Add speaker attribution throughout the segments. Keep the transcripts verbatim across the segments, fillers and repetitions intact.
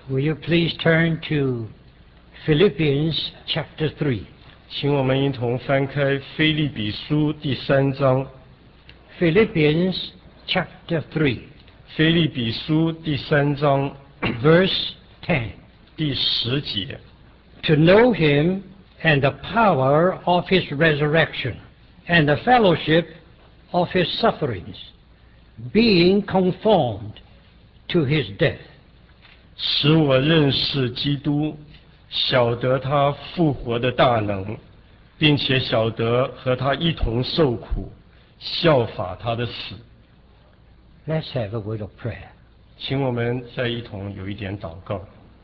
Speaker 1: Will you please turn to Philippians chapter three?
Speaker 2: 请我们一同翻开腓立比书第三章。
Speaker 1: Philippians chapter three,
Speaker 2: 腓立比书第三章
Speaker 1: verse ten.
Speaker 2: 第十节。
Speaker 1: To know him and the power of his resurrection, and the fellowship of his sufferings, being conformed to his death.
Speaker 2: 使我认识基督，晓得他复活的大能，并且晓得和他一同受苦，效法他的死。
Speaker 1: Let's have a word of prayer.
Speaker 2: 请我们再一同有一点祷告。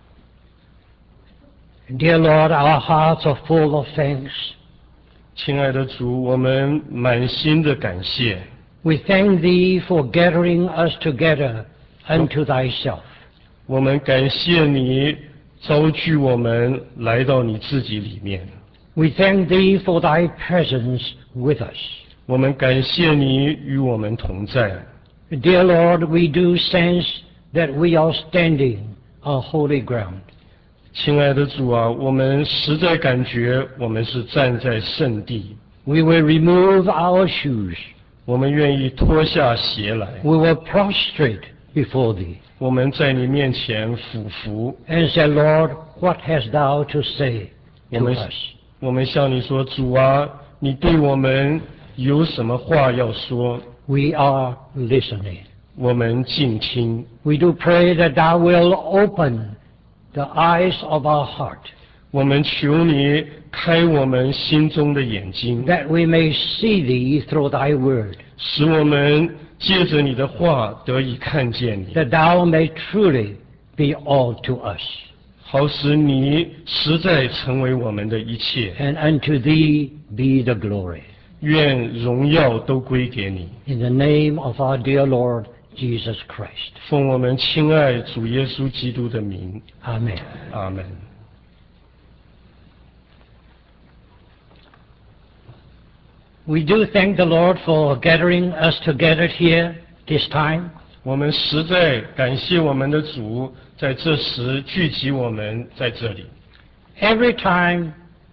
Speaker 1: Dear Lord, our hearts are full of thanks.
Speaker 2: 亲爱的主，我们满心的感谢。
Speaker 1: We thank Thee for gathering us together unto Thyself.
Speaker 2: 我们感谢你召聚我们来到你自己里面。
Speaker 1: We thank Thee for Thy presence with us.
Speaker 2: 我们感谢你与我们同在。
Speaker 1: Dear Lord, we do sense that we are standing on holy ground.
Speaker 2: 亲爱的主啊，我们实在感觉我们是站在圣地。
Speaker 1: We will remove our shoes.
Speaker 2: 我们愿意脱下鞋来。
Speaker 1: We will prostrate before Thee
Speaker 2: 我们在你面前俯伏。
Speaker 1: and say, Lord, what hast Thou to say
Speaker 2: 我
Speaker 1: to
Speaker 2: 们
Speaker 1: us?
Speaker 2: 我们向你说，主啊，你对我们有什么话要说？
Speaker 1: We are listening.
Speaker 2: 我们静听。
Speaker 1: We do pray that Thou will open the eyes of our heart,
Speaker 2: 我们求你开我们心中的眼睛，
Speaker 1: that we may see Thee through Thy word,
Speaker 2: 使我们借着你的话得以看见你，
Speaker 1: that Thou may truly be all to us.
Speaker 2: 好使你实在成为我们的一切。
Speaker 1: And unto Thee be the glory.
Speaker 2: 愿荣耀都归给你。
Speaker 1: In the name of our dear Lord Jesus Christ.
Speaker 2: 奉我们亲爱主耶稣基督的名，
Speaker 1: Amen.
Speaker 2: 阿门。
Speaker 1: We do thank the Lord for gathering us together here this time.
Speaker 2: 我们实在感谢我们的主，在这时聚集我们在这里。
Speaker 1: Every time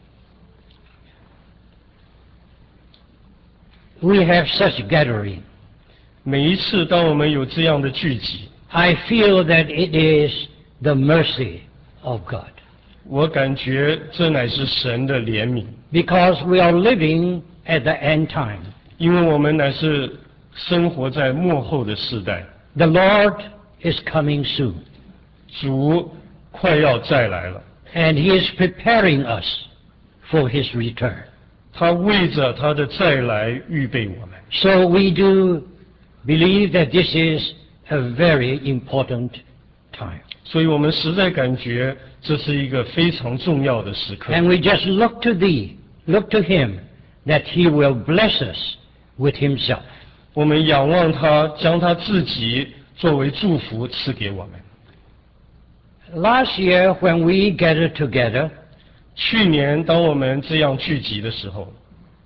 Speaker 1: we have such gathering,
Speaker 2: 每一次当我们有这样的聚集，
Speaker 1: I feel that it is the mercy of God,
Speaker 2: 我感觉这乃是神的怜悯，
Speaker 1: because we are living at the end time.
Speaker 2: 因为我们乃是生活在末后的世代，
Speaker 1: The Lord is coming soon,
Speaker 2: 主快要再来了，
Speaker 1: and He is preparing us for His return.
Speaker 2: 他为着他的再来预备我们。
Speaker 1: So we do believe that this is a very important time.
Speaker 2: 所以我们实在感觉这是一个非常重要的时刻。
Speaker 1: And we just look to Thee, look to Him, that He will bless us with Himself.
Speaker 2: 我们仰望他，将他自己作为祝福赐给我们。
Speaker 1: Last year when we gathered together,
Speaker 2: 去年当我们这样聚集的时候，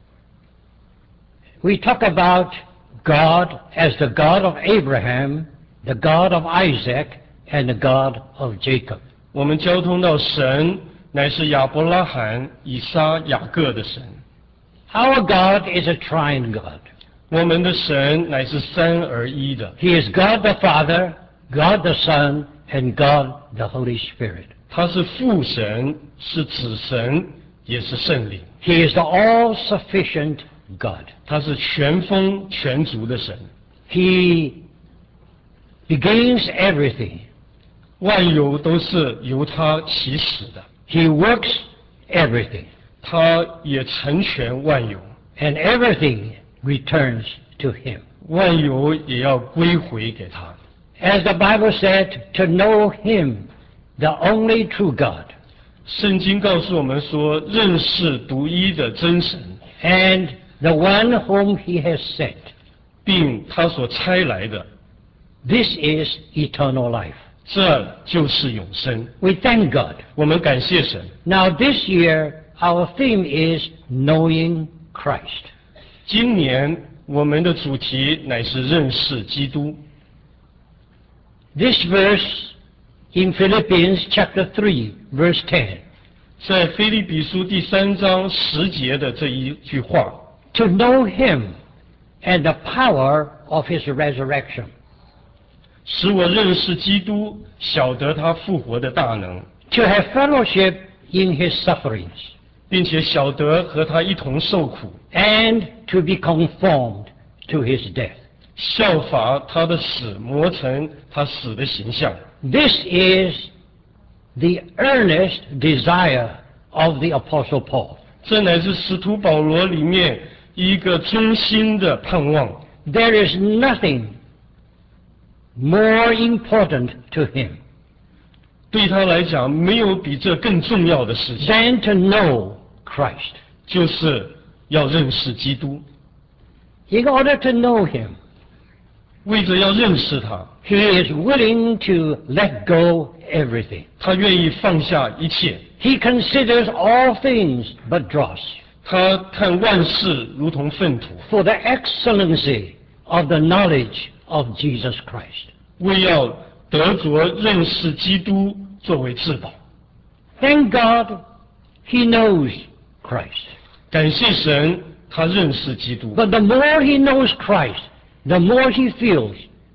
Speaker 1: we talk about God as the God of Abraham, the God of Isaac, and the God of Jacob.
Speaker 2: 我们交通到神乃是亚伯拉罕、以撒、雅各的神。
Speaker 1: Our God is a triune God.
Speaker 2: 我们的神乃是三而一的，
Speaker 1: He is God the Father, God the Son, and God the Holy Spirit.
Speaker 2: 他是父神，是子神，也是圣灵。
Speaker 1: He is the all-sufficient God.
Speaker 2: 他是全丰全足的神，
Speaker 1: He begins everything.
Speaker 2: 万有都是由他起始的，
Speaker 1: He works everything.
Speaker 2: 他也成全万有，
Speaker 1: And everything returns to Him.
Speaker 2: 万有也要归回给他。
Speaker 1: As the Bible said, to know Him, the only true God,
Speaker 2: 圣经告诉我们说，认识独一的真神，
Speaker 1: and the one whom He has sent.
Speaker 2: 并他所差来的，
Speaker 1: This is eternal life.
Speaker 2: 这就是永生。
Speaker 1: We thank God.
Speaker 2: 我们感谢神。
Speaker 1: Now this year, our theme is knowing Christ.
Speaker 2: 今年我们的主题乃是认识基督。
Speaker 1: This verse In Philippians chapter three, verse ten,
Speaker 2: 在腓立比书第三章十节的这一句话，
Speaker 1: to know him and the power of his resurrection,
Speaker 2: 使我认识基督，晓得他复活的大能，
Speaker 1: to have fellowship in his sufferings,
Speaker 2: 并且晓得和他一同受苦，
Speaker 1: and to be conformed to his death.
Speaker 2: 效法他的死，磨成他死的形象。
Speaker 1: This is the earnest desire of the Apostle Paul.
Speaker 2: 这乃是使徒保罗里面一个忠心的盼望。
Speaker 1: There is nothing more important to him
Speaker 2: 对他来讲，没有比这更重要的事情，
Speaker 1: than to know Christ.
Speaker 2: 就是要认识基督。
Speaker 1: In order to know him,
Speaker 2: 为着要认识他，
Speaker 1: he is willing to let go everything.
Speaker 2: 他愿意放下一切，
Speaker 1: He considers all things but dross
Speaker 2: 他看万事如同粪土，
Speaker 1: for the excellency of the knowledge of Jesus Christ.
Speaker 2: 为要得着认识基督作为至宝。
Speaker 1: Thank God he knows Christ.
Speaker 2: 感谢神，他认识基督。
Speaker 1: But the more he knows Christ, the more he feels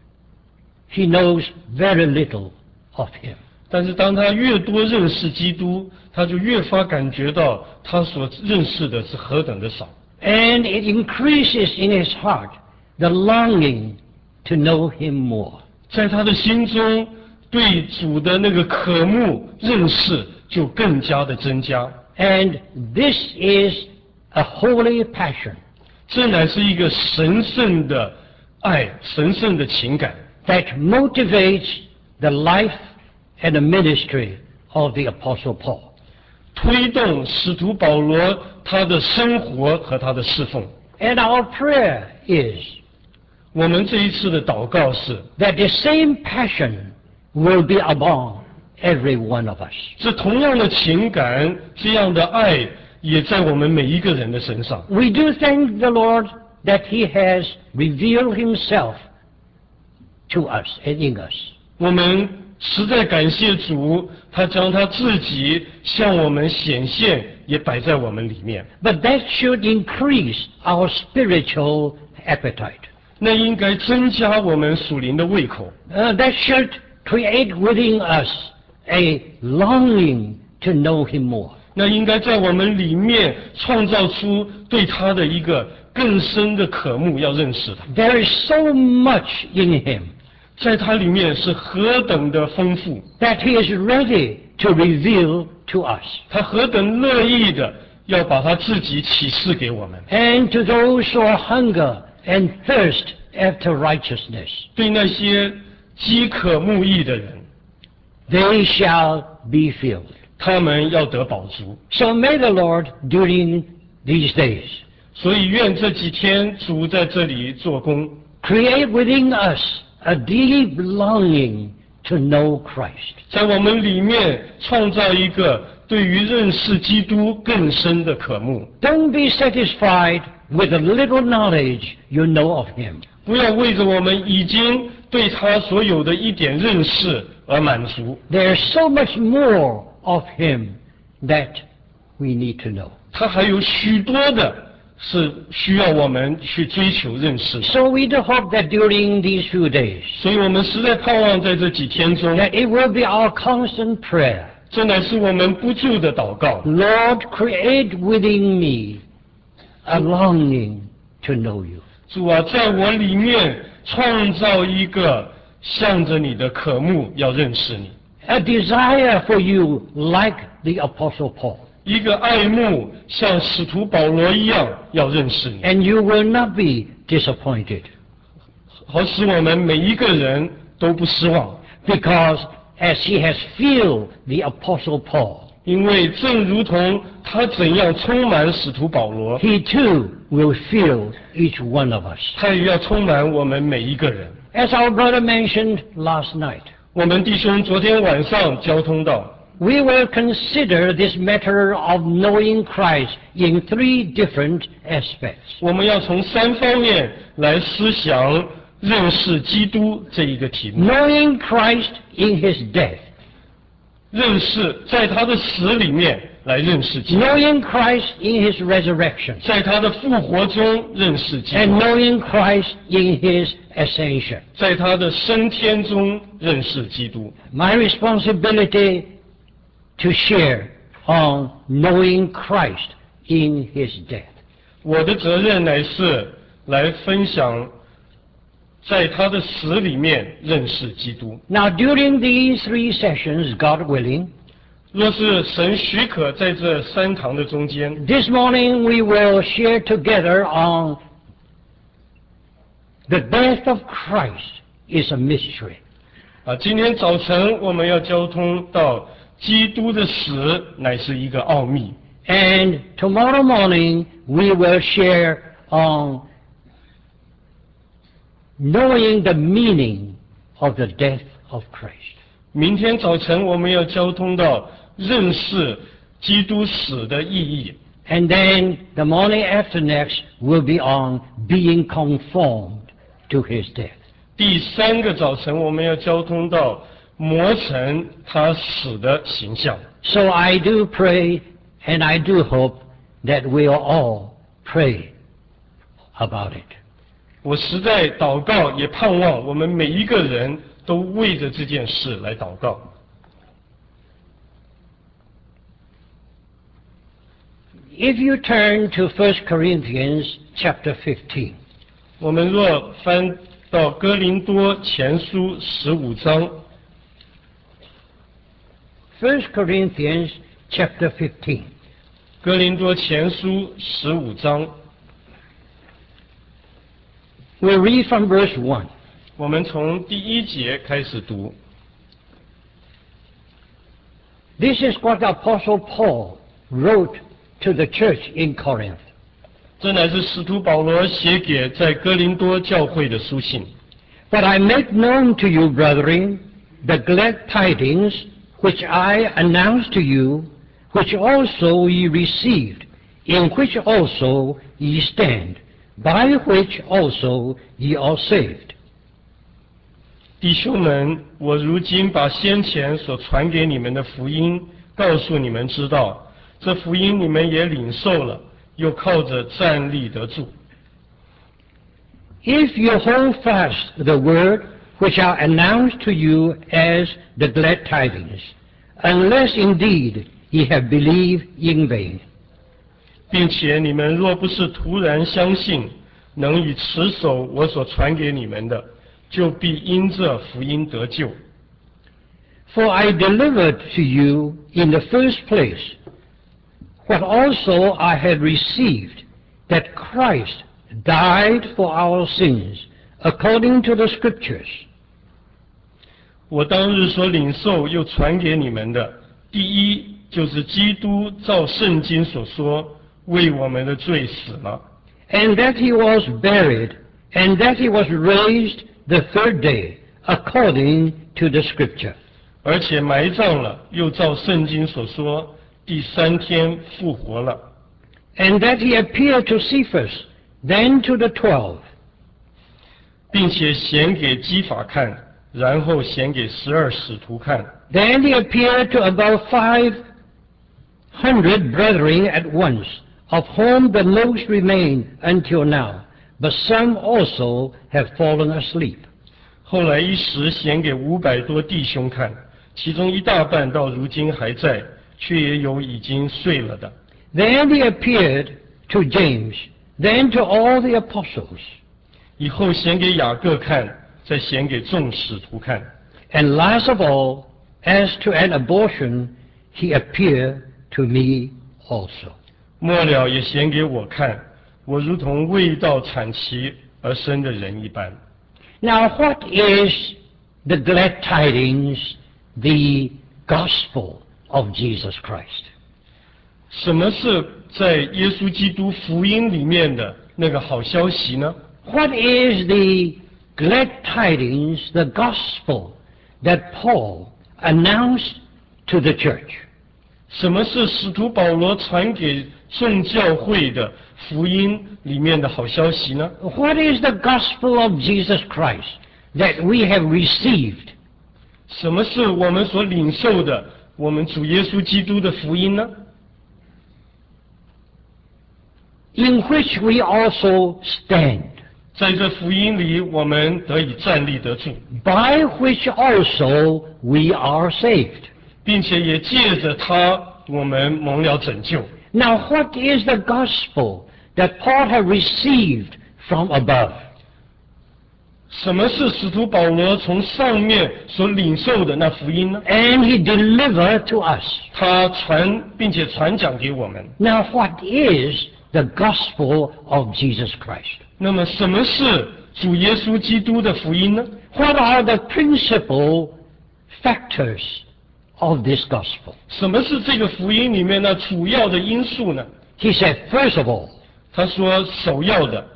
Speaker 1: he knows very little of him.
Speaker 2: 但是当他越多认识基督，他就越发感觉到他所认识的是何等的少。
Speaker 1: And it increases in his heart the longing to know him more.
Speaker 2: 在他的心中，对主的那个渴慕认识就更加的增加。
Speaker 1: And this is a holy passion
Speaker 2: 这乃是一个神圣的爱，神圣的情感，
Speaker 1: that motivates the life and the ministry of the Apostle Paul.
Speaker 2: 推动使徒保罗他的生活和他的侍奉。
Speaker 1: And our prayer is
Speaker 2: 我们这一次的祷告是，
Speaker 1: that the same passion will be upon every one of us.
Speaker 2: 这同样的情感，这样的爱，也在我们每一个人的身上。
Speaker 1: We do thank the Lord that he has revealed himself to us and in us.
Speaker 2: 我们实在感谢主，他将他自己向我们显现，也摆在我们里面。
Speaker 1: But that should increase our spiritual appetite.
Speaker 2: 那应该增加我们属灵的胃口，
Speaker 1: Uh, that should create within us a longing to know him more.
Speaker 2: 那应该在我们里面创造出对他的一个更深的渴慕，要认识他。
Speaker 1: There is so much in him
Speaker 2: 在他里面是何等的丰富，
Speaker 1: that he is ready to reveal to us.
Speaker 2: 他何等乐意的要把他自己启示给我们。
Speaker 1: And to those who are hunger and thirst after righteousness,
Speaker 2: 对那些饥渴慕义的人，
Speaker 1: they shall be filled.
Speaker 2: 他们要得饱足。
Speaker 1: So may the Lord, during these days,
Speaker 2: 所以愿这几天主在这里做工，
Speaker 1: create within us a deep longing to know Christ.
Speaker 2: 在我们里面创造一个对于认识基督更深的渴慕。
Speaker 1: Don't be satisfied with the little knowledge you know of him.
Speaker 2: 不要为着我们已经对他所有的一点认识而满足，
Speaker 1: There's so much more of him that we need to know.
Speaker 2: 他还有许多的是需要我们去追求认识的。
Speaker 1: So we do hope that during these few days,
Speaker 2: 所以我们实在盼望在这几天中，
Speaker 1: that it will be our constant prayer.
Speaker 2: 这乃是我们不住的祷告。
Speaker 1: Lord, create within me a longing to know you.
Speaker 2: 主啊，在我里面创造一个向着你的渴慕，要认识你，
Speaker 1: A desire for you like the Apostle Paul.
Speaker 2: 一个爱慕像使徒保罗一样要认识你，
Speaker 1: And you will not be disappointed
Speaker 2: 好使我们每一个人都不失望。
Speaker 1: because as he has filled the Apostle Paul,
Speaker 2: 因为正如同他怎样充满使徒保罗，
Speaker 1: he too will fill each one of us.
Speaker 2: 他也要充满我们每一个人。
Speaker 1: As our brother mentioned last night,
Speaker 2: 我们弟兄昨天晚上交通到，
Speaker 1: we will consider this matter of knowing Christ in three different aspects.
Speaker 2: 我们要从三方面来思想认识基督这一个题目。
Speaker 1: Knowing Christ in his death,
Speaker 2: 认识在他的死里面来认识基督，
Speaker 1: knowing Christ in his resurrection,
Speaker 2: 在他的复活中认识基
Speaker 1: and
Speaker 2: 督，
Speaker 1: knowing Christ in his ascension.
Speaker 2: 在他的升天中认识基督。
Speaker 1: My responsibility to share on knowing Christ in his death.
Speaker 2: 我的责任乃是来分享在他的死里面认识基督。
Speaker 1: Now, during these three sessions, God willing,
Speaker 2: 若是神许可，在这三堂的中间，
Speaker 1: this morning we will share together on the death of Christ is a mystery.
Speaker 2: 啊，今天早晨我们要交通到基督的死乃是一个奥秘。
Speaker 1: And tomorrow morning we will share on knowing the meaning of the death of Christ.
Speaker 2: 明天早晨我们要交通到认识基督死的意义。
Speaker 1: And then the morning after next will be on being conformed to his death.
Speaker 2: 第三个早晨我们要交通到磨成他死的形象。
Speaker 1: So I do pray and I do hope that we'll all pray about it.
Speaker 2: 我实在祷告，也盼望我们每一个人都为着这件事来祷告。
Speaker 1: If you turn to First Corinthians chapter fifteen,
Speaker 2: 我们若翻到哥林多前书十五章，
Speaker 1: First Corinthians chapter fifteen,
Speaker 2: 哥林多前书十五章，
Speaker 1: we'll read from verse one.
Speaker 2: 我们从第一节开始读。
Speaker 1: This is what the Apostle Paul wrote to the church in Corinth.
Speaker 2: 这乃是使徒保罗写给在哥林多教会的书信。
Speaker 1: But I make known to you, brethren, the glad tidings which I announced to you, which also ye received, in which also ye stand, by which also ye are saved.
Speaker 2: 弟兄们，我如今把先前所传给你们的福音告诉你们知道，这福音你们也领受了，又靠着站立得住。
Speaker 1: If you hold fast the word which I announced to you as the glad tidings, unless indeed ye have believed in vain.
Speaker 2: 并且你们若不是突然相信，能以持守我所传给你们的，就必因这福音得救。
Speaker 1: For I delivered to you in the first place what also I had received, that Christ died for our sins, according to the Scriptures.
Speaker 2: 我当日所领受又传给你们的，第一就是基督照圣经所说，为我们的罪死了，
Speaker 1: And that he was buried, and that he was raised the third day, according to the Scripture.
Speaker 2: 而且埋葬了，又照圣经所说，第三天复活了。
Speaker 1: And that he appeared to Cephas, then to the twelve.
Speaker 2: 并且显给基法看，然后显给十二使徒看，
Speaker 1: Then he appeared to about five hundred brethren at once, of whom the most remain until now, but some also have fallen asleep.
Speaker 2: 后来一时显给五百多弟兄看，其中一大半到如今还在，却也有已经睡了的。
Speaker 1: Then he appeared to James, then to all the apostles.
Speaker 2: 以后显给雅各看，再显给众使徒看。
Speaker 1: And last of all, as to an abortion, he appeared to me also.
Speaker 2: 末了也显给我看，我如同未到产期而生的人一般。
Speaker 1: Now, what is the glad tidings, the gospel of Jesus Christ?
Speaker 2: 什么是在耶稣基督福音里面的那个好消息呢？
Speaker 1: What is the glad tidings, the gospel that Paul announced to the church?
Speaker 2: 什么是使徒保罗传给众教会的福音里面的好消息呢？
Speaker 1: What is the gospel of Jesus Christ that we have received?
Speaker 2: 什么是我们所领受的我们主耶稣基督的福音呢？
Speaker 1: in which we also stand,
Speaker 2: 在这福音里，我们得以站立得住，
Speaker 1: by which also we are saved.
Speaker 2: 并且也借着它，我们蒙了拯救。
Speaker 1: Now, what is the gospel that Paul had received from above?
Speaker 2: 什么是使徒保罗从上面所领受的那福音呢？
Speaker 1: And he delivered to us.
Speaker 2: 他传并且传讲给我们。
Speaker 1: Now, what is the gospel of Jesus Christ?
Speaker 2: 那么，什么是主耶稣基督的福音呢？
Speaker 1: What are the principal factors of this gospel?
Speaker 2: 什么是这个福音里面呢主要的因素呢？
Speaker 1: He said, first of all,
Speaker 2: 他说，首要的，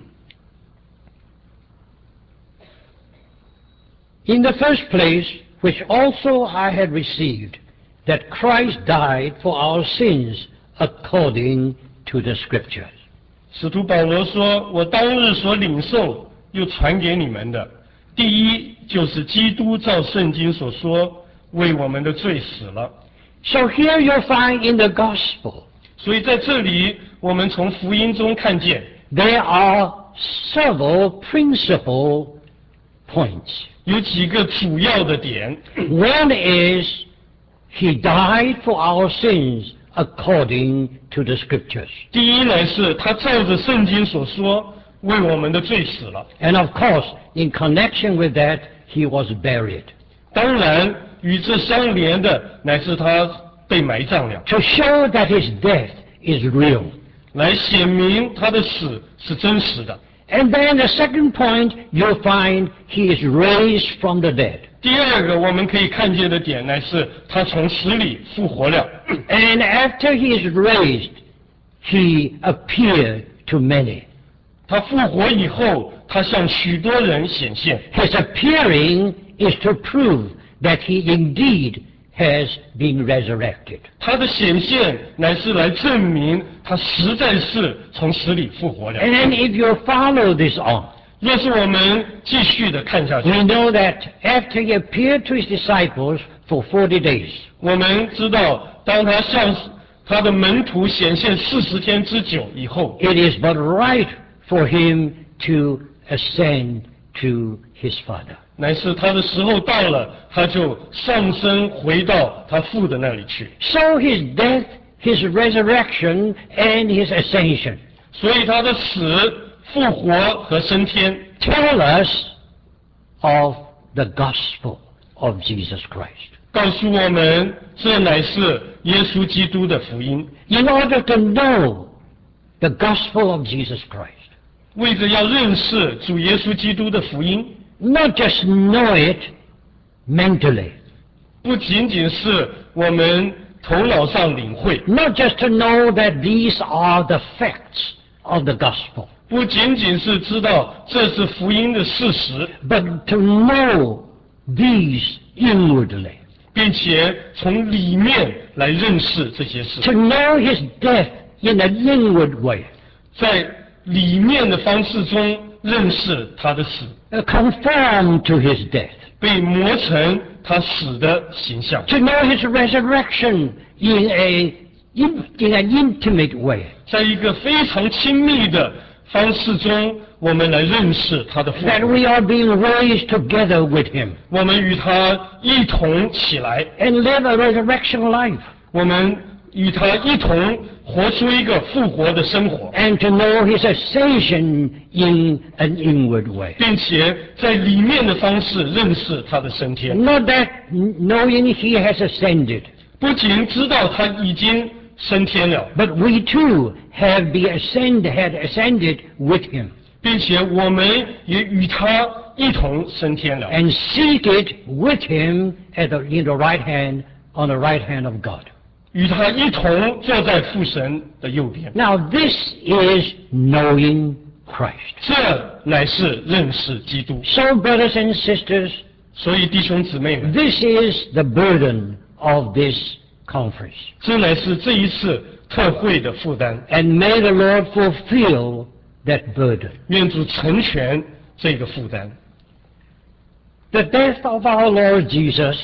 Speaker 1: in the first place, which also I had received, that Christ died for our sins according to the Scriptures.
Speaker 2: 使徒保罗说：“我当日所领受又传给你们的，第一就是基督照圣经所说，为我们的罪死了。
Speaker 1: So here you'll find in the gospel,
Speaker 2: 所以在这里，我们从福音中看见
Speaker 1: there are several principal points.
Speaker 2: 有几个主要的点。
Speaker 1: One is, He died for our sins according to the Scriptures.
Speaker 2: 第一呢，是他照着圣经所说，为我们的罪死了。
Speaker 1: And of course, in connection with that, He was buried.
Speaker 2: 当然，与这相连的乃是他被埋葬了，
Speaker 1: To show that His death is real.
Speaker 2: 来显明他的死是真实的。
Speaker 1: And then the second point, you'll find He is raised from the dead.
Speaker 2: 第二个我们可以看见的点乃是他从死里复活了。
Speaker 1: And after He is raised, He appeared to many.
Speaker 2: 他复活以后，他向许多人显现。
Speaker 1: His appearing is to prove that He indeed has been resurrected.
Speaker 2: 他的显现乃是来证明他实在是从死里复活了。
Speaker 1: And if you follow this on,
Speaker 2: 若是我们继续的看下去，
Speaker 1: we know that after He appeared to His disciples for forty days,
Speaker 2: 我们知道，当他向他的门徒显现四十天之久以后，
Speaker 1: it is but right for Him to ascend to His Father.
Speaker 2: 乃是他的时候到了，他就上升回到他父的那里去。
Speaker 1: So His death, His resurrection, and His ascension
Speaker 2: 所以他的死、复活和升天，
Speaker 1: tell us of the gospel of Jesus Christ.
Speaker 2: 告诉我们，这乃是耶稣基督的福音。
Speaker 1: In order to know the gospel of Jesus Christ,
Speaker 2: 为着要认识主耶稣基督的福音，
Speaker 1: not just know it mentally,
Speaker 2: 不仅仅是我们头脑上领会，
Speaker 1: not just to know that these are the facts of the gospel,
Speaker 2: 不仅仅是知道这是福音的事实，
Speaker 1: but to know these inwardly,
Speaker 2: 并且从里面来认识这些事，
Speaker 1: to know His death in an inward way,
Speaker 2: 在里面的方式中认识他的死，
Speaker 1: uh, conform to His death,
Speaker 2: 被磨成他死的形象，
Speaker 1: to know His resurrection in a in, in an intimate way,
Speaker 2: 在一个非常亲密的方式中，我们来认识他的复
Speaker 1: that
Speaker 2: 活，
Speaker 1: we are being raised together with Him
Speaker 2: 我们与他一同起来，
Speaker 1: and live a resurrection life,
Speaker 2: 我们与他一同活出一个复活的生活，
Speaker 1: and to know His ascension in an inward way.
Speaker 2: 并且在里面的方式认识他的升天。
Speaker 1: Not that knowing He has ascended,
Speaker 2: 不仅知道他已经升天了，
Speaker 1: but we too have be ascend, had ascended with Him
Speaker 2: 并且我们也与他一同升天了，
Speaker 1: and seated with Him at the, in the right hand, on the right hand of God.
Speaker 2: 与他一同坐在父神的右边。
Speaker 1: Now this is knowing Christ.
Speaker 2: 这乃是认识基督。
Speaker 1: So brothers and sisters,
Speaker 2: 所以弟兄姊妹们，
Speaker 1: this is the burden of this conference.
Speaker 2: 这乃是这一次特会的负担。
Speaker 1: And may the Lord fulfill that burden.
Speaker 2: 愿主成全这个负担。
Speaker 1: The death of our Lord Jesus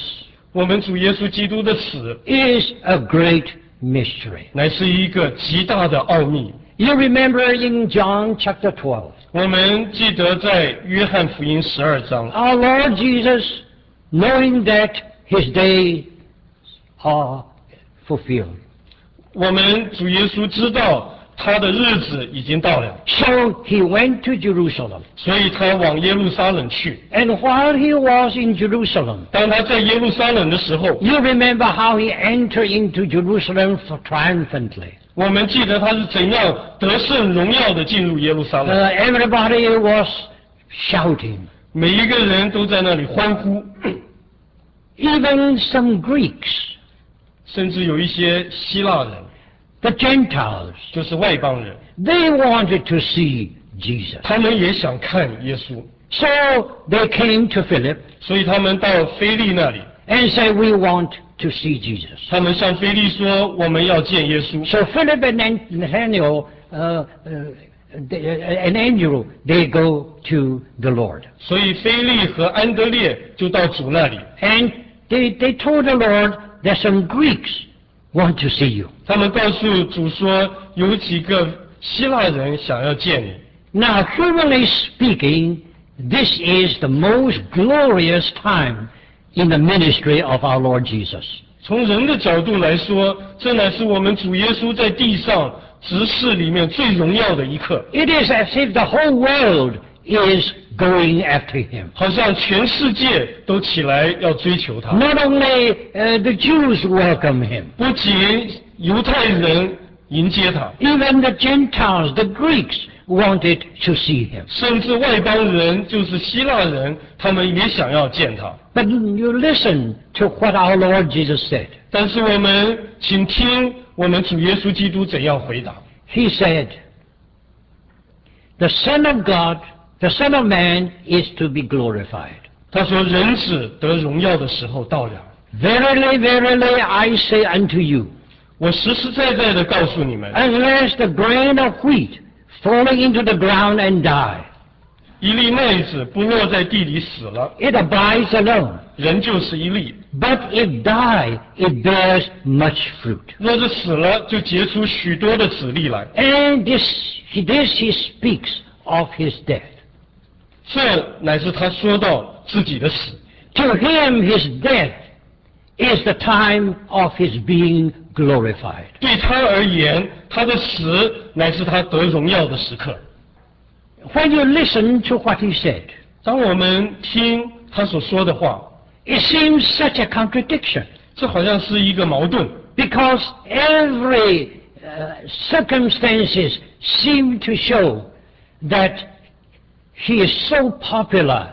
Speaker 2: 我们主耶稣基督的死
Speaker 1: is a great mystery.
Speaker 2: 乃是一个极大的奥秘。
Speaker 1: You remember in John chapter twelve,
Speaker 2: 我们记得在约翰福音十二章，
Speaker 1: our Lord Jesus, knowing that his days are fulfilled,
Speaker 2: 我们主耶稣知道他的日子已经到了，
Speaker 1: so he went to Jerusalem.
Speaker 2: 所以他往耶路撒冷去。
Speaker 1: And while he was in Jerusalem,
Speaker 2: 当他在耶路撒冷的时候，
Speaker 1: you remember how he entered into Jerusalem for triumphantly.
Speaker 2: 我们记得他是怎样得胜荣耀的进入耶路撒
Speaker 1: Uh,
Speaker 2: 冷，
Speaker 1: everybody was shouting.
Speaker 2: 每一个人都在那里欢呼，
Speaker 1: Even some Greeks,
Speaker 2: 甚至有一些希腊人，
Speaker 1: the Gentiles,
Speaker 2: 就是外邦人，
Speaker 1: they wanted to see Jesus.
Speaker 2: 他们也想看耶稣，
Speaker 1: So they came to Philip
Speaker 2: 所以他们到腓利那里，
Speaker 1: and said, we want to see Jesus.
Speaker 2: 他们向腓利说我们要见耶稣，
Speaker 1: So Philip and Nathaniel, uh, uh, they- and Andrew, they go to the Lord.
Speaker 2: 所以腓利和安德烈就到主那里，
Speaker 1: And they, they told the Lord that some Greeks want to see you.
Speaker 2: 他们告诉主说有几个希腊人想要见你。
Speaker 1: Now, humanly speaking, this is the most glorious time in the ministry of our Lord Jesus.
Speaker 2: 从人的角度来说，这乃是我们主耶稣在地上执事里面最荣耀的一刻，
Speaker 1: It is as if the whole world is going after him.
Speaker 2: 好像全世界都起来要追求他。
Speaker 1: Not only uh, the Jews welcome him,
Speaker 2: 不仅犹太人迎接他，
Speaker 1: even the Gentiles, the Greeks, wanted to see him.
Speaker 2: 甚至外邦人，就是希腊人，他们也想要见他。
Speaker 1: But you listen to what our Lord Jesus said.
Speaker 2: 但是我们请听我们主耶稣基督怎样回答。
Speaker 1: He said, the Son of God, the Son of Man is to be glorified.
Speaker 2: 他说：“人子得荣耀的时候到了。
Speaker 1: Verily, verily, I say unto you,
Speaker 2: 我实实在在的告诉你们，
Speaker 1: unless the grain of wheat falling into the ground and die,
Speaker 2: 一粒麦子不落在地里死了，
Speaker 1: it abides alone.
Speaker 2: 人就是一粒；
Speaker 1: But if die, it bears much fruit.
Speaker 2: 若是死了，就结出许多的子粒来。
Speaker 1: And this, this he speaks of his death.
Speaker 2: 这乃是他说到自己的死。
Speaker 1: To him, his death is the time of his being glorified.
Speaker 2: 对他而言，他的死乃是他得荣耀的时刻。
Speaker 1: When you listen to what he said,
Speaker 2: 当我们听他所说的话，
Speaker 1: it seems such a contradiction
Speaker 2: 这好像是一个矛盾，
Speaker 1: because every uh, circumstances seem to show that he is so popular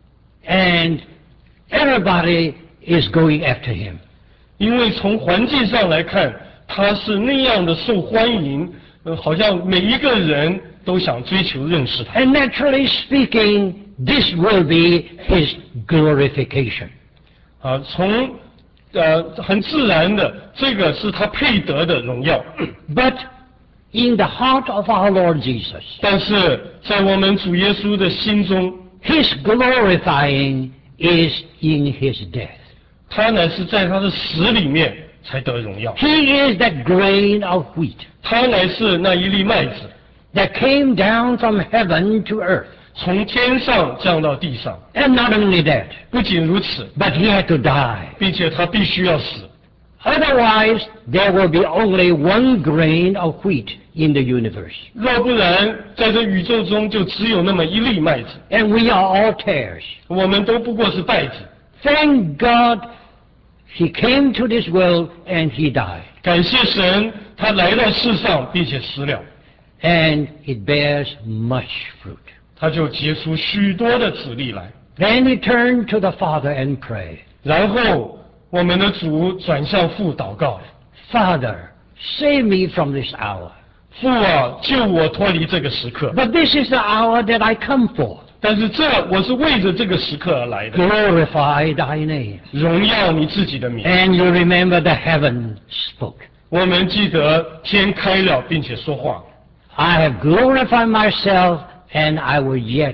Speaker 1: and everybody is going after him.
Speaker 2: 因为从环境上来看，他是那样的受欢迎，呃，好像每一个人都想追求认识他。
Speaker 1: And naturally speaking, this will be his glorification.
Speaker 2: 啊，从呃很自然的，这个是他配得的荣耀。
Speaker 1: But in the heart of our Lord Jesus,
Speaker 2: 但是在我们主耶稣的心中，
Speaker 1: his glorifying is in his death.
Speaker 2: 他乃是在他的死里面才得荣耀。
Speaker 1: He is that grain of wheat
Speaker 2: 他乃是那一粒麦子，
Speaker 1: that came down from heaven to earth.
Speaker 2: 从天上降到地上。
Speaker 1: And not only that,
Speaker 2: 不仅如此，
Speaker 1: but he had to die.
Speaker 2: 并且他必须要死，
Speaker 1: Otherwise, there will be only one grain of wheat in the universe.
Speaker 2: 若不然，在这宇宙中就只有那么一粒麦子，
Speaker 1: And we are all tares.
Speaker 2: 我们都不过是稗子。
Speaker 1: Thank God he came to this world and he died.
Speaker 2: 感谢神，他来到世上，并且死了，
Speaker 1: And it bears much fruit.
Speaker 2: 他就结出许多的子粒来。
Speaker 1: Then he turned to the Father and prayed,
Speaker 2: 然后我们的主转向父祷告：
Speaker 1: Father, save me from this hour.
Speaker 2: 父啊，救我脱离这个时刻。
Speaker 1: But this is the hour that I come for.
Speaker 2: 但是这我是为着这个时刻而来的，
Speaker 1: Glorify thy name.
Speaker 2: 荣耀你自己的名。
Speaker 1: And you remember the heaven spoke.
Speaker 2: 我们记得天开了，并且说话。
Speaker 1: I have glorified myself and I will yet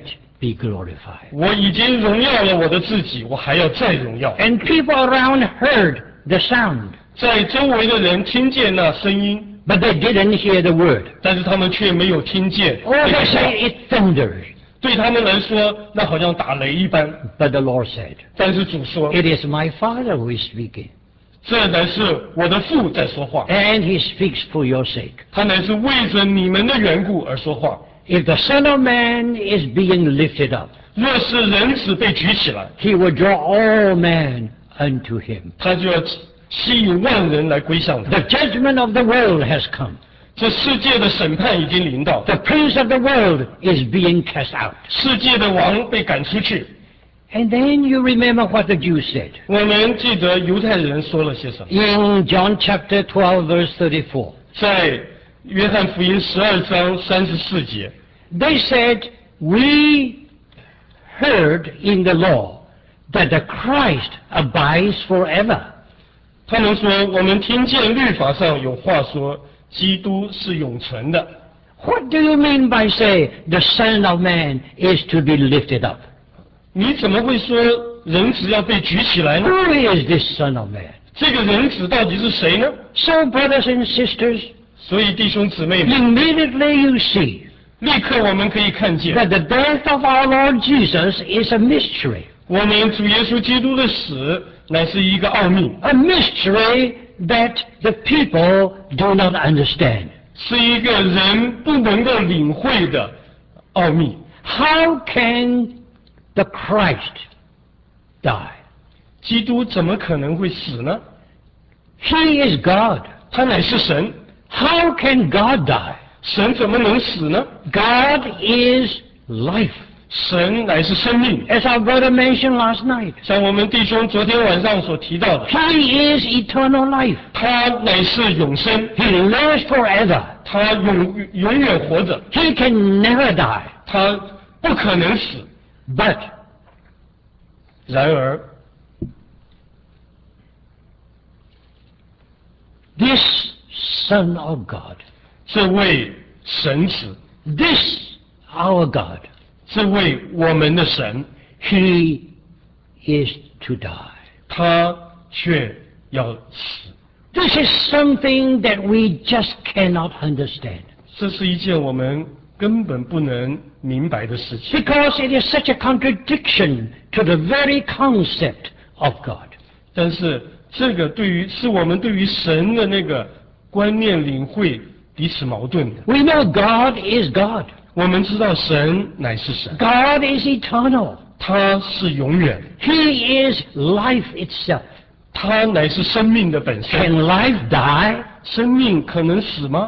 Speaker 1: be glorified.
Speaker 2: 我已经荣耀了我的自己，我还要再荣耀。
Speaker 1: And people around heard the sound,
Speaker 2: 在周围的人听见那声音，
Speaker 1: but they didn't hear the word.
Speaker 2: 但是他们却没有听见。
Speaker 1: Or they say it thundered.
Speaker 2: 对他们来说，那好像打雷一般。
Speaker 1: But the Lord said,
Speaker 2: 但是主说，
Speaker 1: it is my Father who is speaking,
Speaker 2: 这乃是我的父在说话，
Speaker 1: and he speaks for your sake.
Speaker 2: 他乃是为着你们的缘故而说话。
Speaker 1: If the Son of Man is being lifted up,
Speaker 2: 若是人子被举起来，
Speaker 1: he will draw all men unto him.
Speaker 2: 他就要吸引万人来归向他。
Speaker 1: The judgment of the world has come.
Speaker 2: 这世界的审判已经临到，
Speaker 1: The prince of the world is being cast out.
Speaker 2: 世界的王被赶出去。
Speaker 1: And then you remember what the Jews said.
Speaker 2: 我们记得犹太人说了些什么？
Speaker 1: In John chapter twelve, verse thirty-four,
Speaker 2: 在约翰福音十二章三十四节，
Speaker 1: they said, we heard in the law that the Christ abides forever.
Speaker 2: 他们说，我们听见律法上有话说，基督是永存的。
Speaker 1: What do you mean by say the Son of Man is to be lifted up?
Speaker 2: 你怎么会说人子要被举起来呢？
Speaker 1: Who is this Son of Man?
Speaker 2: 这个人子到底是谁呢？
Speaker 1: So, brothers and sisters,
Speaker 2: 所以弟兄姊妹们，
Speaker 1: immediately you see
Speaker 2: 立刻我们可以看见，
Speaker 1: that the death of our Lord Jesus is a mystery.
Speaker 2: 我们主耶稣基督的死乃是一个奥秘，
Speaker 1: A mystery that the people do not understand.
Speaker 2: 是一个人不能够领会的奥秘。
Speaker 1: How can the Christ die?
Speaker 2: 基督怎么可能会死呢？
Speaker 1: He is God.
Speaker 2: 他乃是神，
Speaker 1: How can God die?
Speaker 2: 神怎么能死呢？
Speaker 1: God is life.
Speaker 2: 神乃是生命，
Speaker 1: As our brother mentioned last night,
Speaker 2: 像我们弟兄昨天晚上所提到的，
Speaker 1: He is eternal life.
Speaker 2: 他乃是永生，
Speaker 1: He lives forever.
Speaker 2: 他永永远活着，
Speaker 1: He can never die.
Speaker 2: 他不可能死。
Speaker 1: But
Speaker 2: 然而，
Speaker 1: this Son of God,
Speaker 2: 这位神子，
Speaker 1: this our God,
Speaker 2: 这位我们的神，
Speaker 1: He is to die.
Speaker 2: 他却要死。
Speaker 1: This is something that we just cannot understand.
Speaker 2: 这是一件我们根本不能明白的事情，
Speaker 1: Because it is such a contradiction to the very concept of God.
Speaker 2: 但是这个对于是我们对于神的那个观念领会彼此矛盾的。
Speaker 1: We know God is God.
Speaker 2: 我们知道神乃是神，
Speaker 1: God is eternal.
Speaker 2: 他是永远，
Speaker 1: He is life itself.
Speaker 2: 他乃是生命的本身。
Speaker 1: Can life die?
Speaker 2: 生命可能死吗？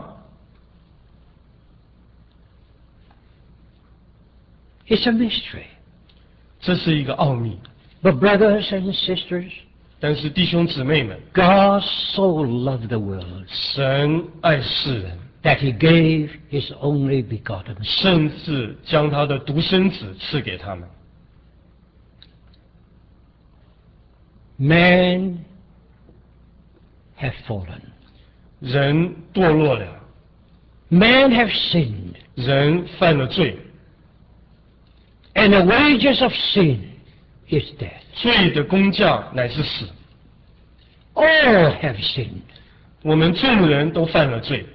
Speaker 1: It's a mystery.
Speaker 2: 这是一个奥秘。
Speaker 1: But brothers and sisters,
Speaker 2: 但是弟兄姊妹们，
Speaker 1: God so loved the world
Speaker 2: 神爱世人，
Speaker 1: that He gave His only begotten Son.
Speaker 2: 甚至将他的独生子赐给他们。
Speaker 1: Man have fallen.
Speaker 2: 人堕落了，
Speaker 1: Man have sinned.
Speaker 2: 人犯了罪，
Speaker 1: And the wages of sin is death.
Speaker 2: 罪的工价乃是死。
Speaker 1: All have sinned.
Speaker 2: 我们众人都犯了罪，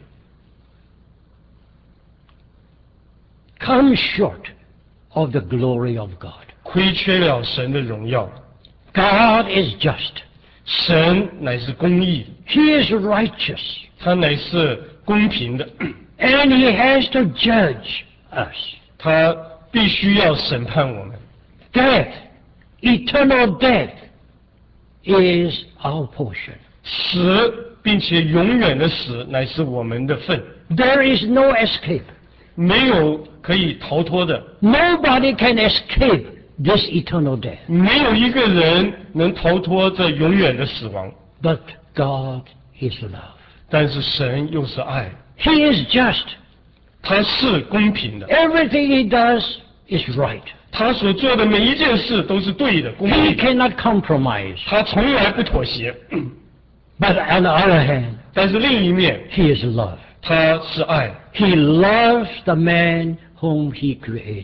Speaker 1: Come short of the glory of God.
Speaker 2: 亏缺了神的荣耀。
Speaker 1: God is just.
Speaker 2: 神乃是公义，
Speaker 1: He is righteous.
Speaker 2: 他乃是公平的，
Speaker 1: And He has to judge us.
Speaker 2: 他必须要审判我们。
Speaker 1: Death, eternal death, is our portion.
Speaker 2: 死，并且永远的死乃是我们的份，
Speaker 1: There is no escape.
Speaker 2: 没有可以逃脱的，
Speaker 1: Nobody can escape this eternal death.
Speaker 2: 没有一个人能逃脱这永远的死亡。
Speaker 1: But God is love.
Speaker 2: 但是神又是爱，
Speaker 1: He is just.
Speaker 2: 他是公平的，
Speaker 1: Everything He does is right.
Speaker 2: 他所做的每一件事都是对的、公
Speaker 1: He
Speaker 2: 平的，
Speaker 1: cannot compromise.
Speaker 2: 他从来不妥协。
Speaker 1: But on the other hand,
Speaker 2: 但是另一面，
Speaker 1: He is love.
Speaker 2: 他是爱，
Speaker 1: He loves the man whom He created.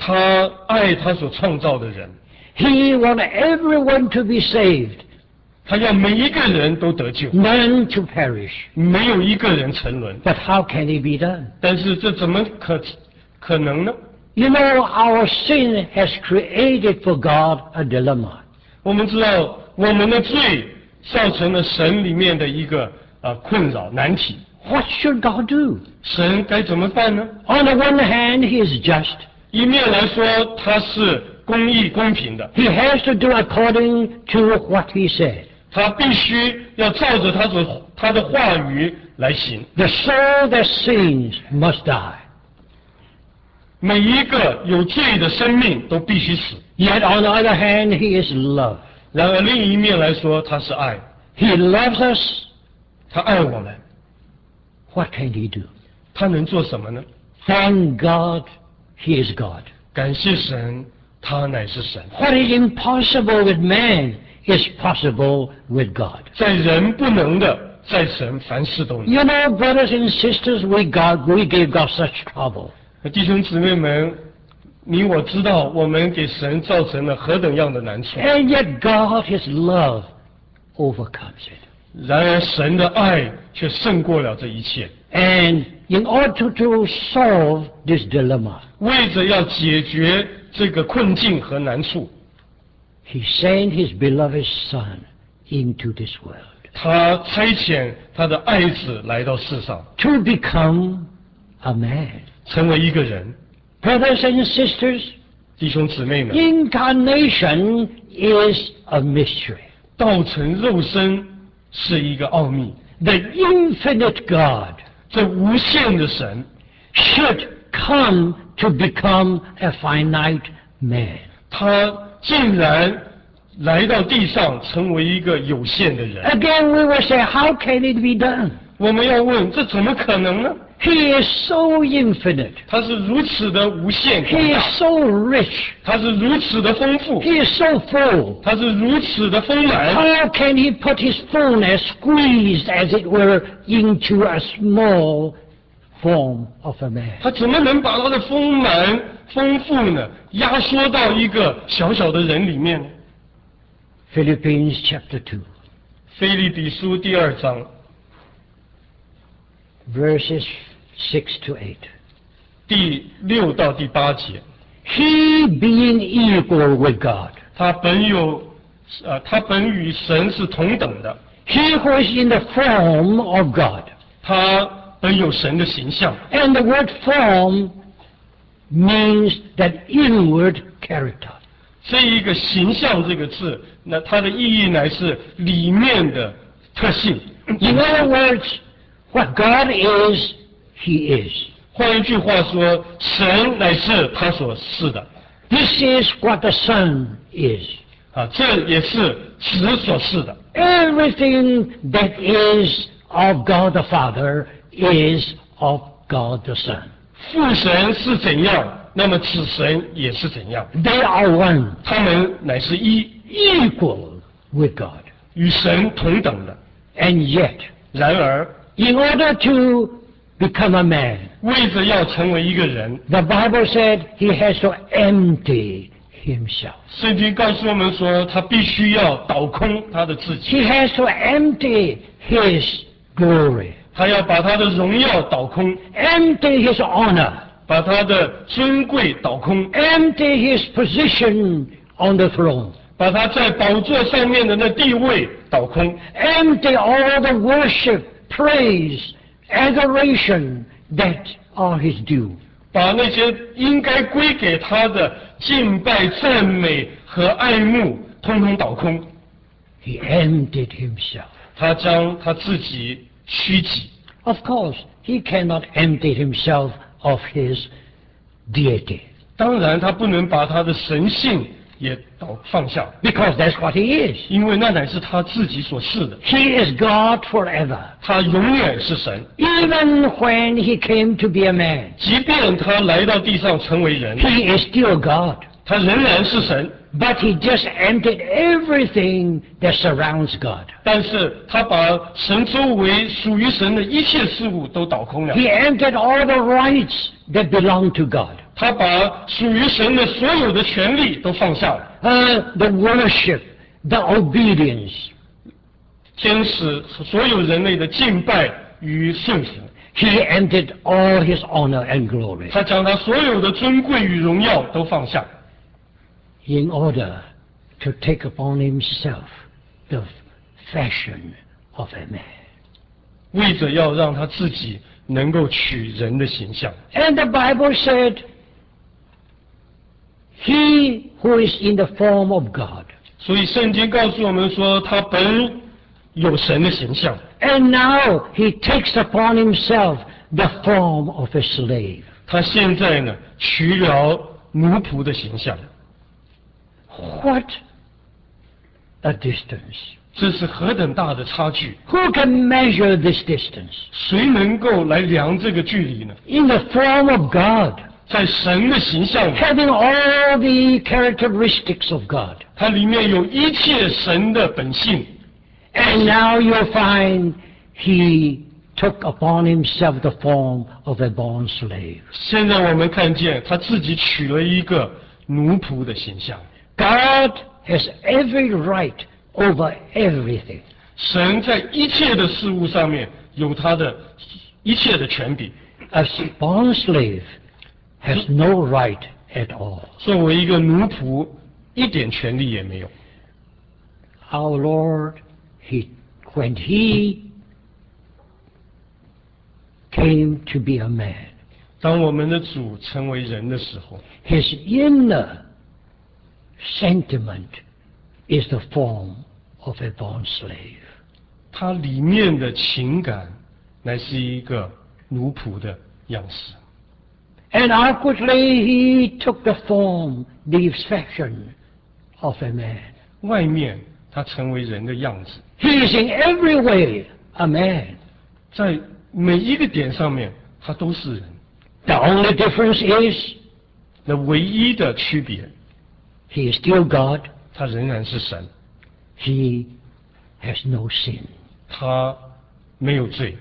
Speaker 2: 他爱他所创造的人，
Speaker 1: He wants everyone to be saved,
Speaker 2: 他要每一个人都得救，
Speaker 1: none to perish.
Speaker 2: 没有一个人沉沦。
Speaker 1: But how can it be done?
Speaker 2: 但是这怎么可可能呢？
Speaker 1: You know, our sin has created for God a dilemma.
Speaker 2: 我们知道我们的罪造成了神里面的一个呃困扰难题，
Speaker 1: What should God do?
Speaker 2: 神该怎么办呢？
Speaker 1: On the one hand, He is just.
Speaker 2: 一面来说他是公义公平的，
Speaker 1: He has to do according to what He said.
Speaker 2: 他必须要照着他所他的话语来行。
Speaker 1: The soul that sins must die.
Speaker 2: 每一个有罪的生命都必须死。
Speaker 1: Yet on the other hand, He is love.
Speaker 2: 然而另一面来说，他是爱，
Speaker 1: He loves us.
Speaker 2: 他爱我们，
Speaker 1: What can He do?
Speaker 2: 他能做什么呢？
Speaker 1: Thank God, He is God.
Speaker 2: 感谢神，他乃是神。
Speaker 1: What is impossible with man is possible with God.
Speaker 2: 在人不能的，在神凡事都能。
Speaker 1: You know, brothers and sisters, we God, we give God such trouble.
Speaker 2: 弟兄姊妹们，你我知道，我们给神造成了何等样的难处，
Speaker 1: And yet God, His love, overcomes it.
Speaker 2: 然而神的爱却胜过了这一切。
Speaker 1: And in order to, to solve this dilemma,
Speaker 2: 为着要解决这个困境和难处，
Speaker 1: He sent His beloved Son into this world
Speaker 2: 他差遣他的爱子来到世上，
Speaker 1: to become a man.
Speaker 2: 成为一个人。
Speaker 1: Brothers and sisters,
Speaker 2: 弟兄姊妹们，
Speaker 1: incarnation is a mystery.
Speaker 2: 道成肉身是一个奥秘，
Speaker 1: The infinite God
Speaker 2: 这无限的神
Speaker 1: should come to become a finite man.
Speaker 2: 他竟然来到地上成为一个有限的人。
Speaker 1: Again, we will say, how can it be done?
Speaker 2: 我们要问，这怎么可能呢？
Speaker 1: He is so infinite.
Speaker 2: 他是如此的无限广
Speaker 1: He
Speaker 2: 大，
Speaker 1: is so rich.
Speaker 2: 他是如此的丰富，
Speaker 1: He is so full.
Speaker 2: 他是如此的丰满。
Speaker 1: How can He put His fullness, squeezed as it were, into a small form of a man?
Speaker 2: 他怎么能把他的丰满、丰富呢，压缩到一个小小的人里面呢？
Speaker 1: Philippians chapter two,
Speaker 2: 腓立比书第二章
Speaker 1: verses six to eight.
Speaker 2: 第六到第八节，
Speaker 1: He being equal with God,
Speaker 2: 他本有，呃，他本与神是同等的，
Speaker 1: He who is in the form of God.
Speaker 2: 他本有神的形象。
Speaker 1: And the word form means that inward character.
Speaker 2: 这一个形象这个字，那它的意义乃是里面的特性。
Speaker 1: In other words, what God is, He is.
Speaker 2: 换一句话说，神乃是他所是的，
Speaker 1: This is what the Son is.
Speaker 2: 啊，这也是子所是的。
Speaker 1: Everything that is of God the Father is of God the Son.
Speaker 2: 父神是怎样，那么子神也是怎样，
Speaker 1: They are one,
Speaker 2: 他们乃是一，
Speaker 1: equal with God.
Speaker 2: 与神同等的。
Speaker 1: And yet,
Speaker 2: 然而，
Speaker 1: in order to become a man,
Speaker 2: 为着要成为一个人，
Speaker 1: the Bible said he has to empty himself.
Speaker 2: 圣经告诉我们说，他必须要倒空他的自己，
Speaker 1: He has to empty his glory,
Speaker 2: 他要把他的荣耀倒空，
Speaker 1: empty his honor,
Speaker 2: 把他的尊贵倒空，
Speaker 1: empty his position on the throne,
Speaker 2: 把他在宝座上面的那地位倒空，
Speaker 1: empty all the worship, praise, adoration that are his due.
Speaker 2: 把那些应该归给他的敬拜、赞美和爱慕，通通倒空。
Speaker 1: He emptied himself.
Speaker 2: 他将他自己虚己。
Speaker 1: Of course, he cannot empty himself of his deity,
Speaker 2: 当然，他不能把他的神性也倒放下，
Speaker 1: because that's what he is.
Speaker 2: 因为那乃是他自己所是的。
Speaker 1: He is God forever.
Speaker 2: 他永远是神，
Speaker 1: Even when he came to be a man,
Speaker 2: 即便他来到地上成为人，
Speaker 1: he is still God.
Speaker 2: 他仍然是神。
Speaker 1: But he just emptied everything that surrounds God.
Speaker 2: 但是他把神周围属于神的一切事物都倒空了，
Speaker 1: He emptied all the rights that belong to God.
Speaker 2: 他把属于神的所有的权利都放下了。
Speaker 1: Uh, the worship, the obedience.
Speaker 2: 天使所有人类的敬拜与顺服，
Speaker 1: He emptied all his honor and glory
Speaker 2: 他将他所有的尊贵与荣耀都放下，
Speaker 1: in order to take upon himself the fashion of a man.
Speaker 2: 为着要让他自己能够取人的形象。
Speaker 1: And the Bible said, he who is in the form of God.
Speaker 2: 所以圣经告诉我们说，他本有神的形象，
Speaker 1: And now he takes upon himself the form of a slave.
Speaker 2: 他现在呢取了奴仆的形象。
Speaker 1: What a distance.
Speaker 2: 这是何等大的差距！
Speaker 1: Who can measure this distance?
Speaker 2: 谁能够来量这个距离呢？
Speaker 1: In the form of God,
Speaker 2: 在神的形象里，
Speaker 1: having all the characteristics of God.
Speaker 2: 它里面有一切神的本性。
Speaker 1: And now you find he took upon himself the form of a born slave.
Speaker 2: 现在我们看见他自己取了一个奴仆的形象。
Speaker 1: God has every right over everything.
Speaker 2: 神在一切的事物上面有他的一切的权柄。
Speaker 1: A born slave has no right at all.
Speaker 2: 作为一个奴仆，一点权利也没有。
Speaker 1: Our Lord, he, when he came to be a man,
Speaker 2: 当我们的主成为人的时候，
Speaker 1: his inner sentiment is the form of a born slave.
Speaker 2: 他里面的情感乃是一个奴仆的样式。
Speaker 1: And outwardly he took the form, the fashion of a man.
Speaker 2: 外面他成为人的样子，
Speaker 1: He is in every way a man.
Speaker 2: 在每一个点上面他都是人。
Speaker 1: The only difference is
Speaker 2: 那唯一的区别，
Speaker 1: he is still God.
Speaker 2: 他仍然是神，
Speaker 1: He has no sin.
Speaker 2: 他没有罪，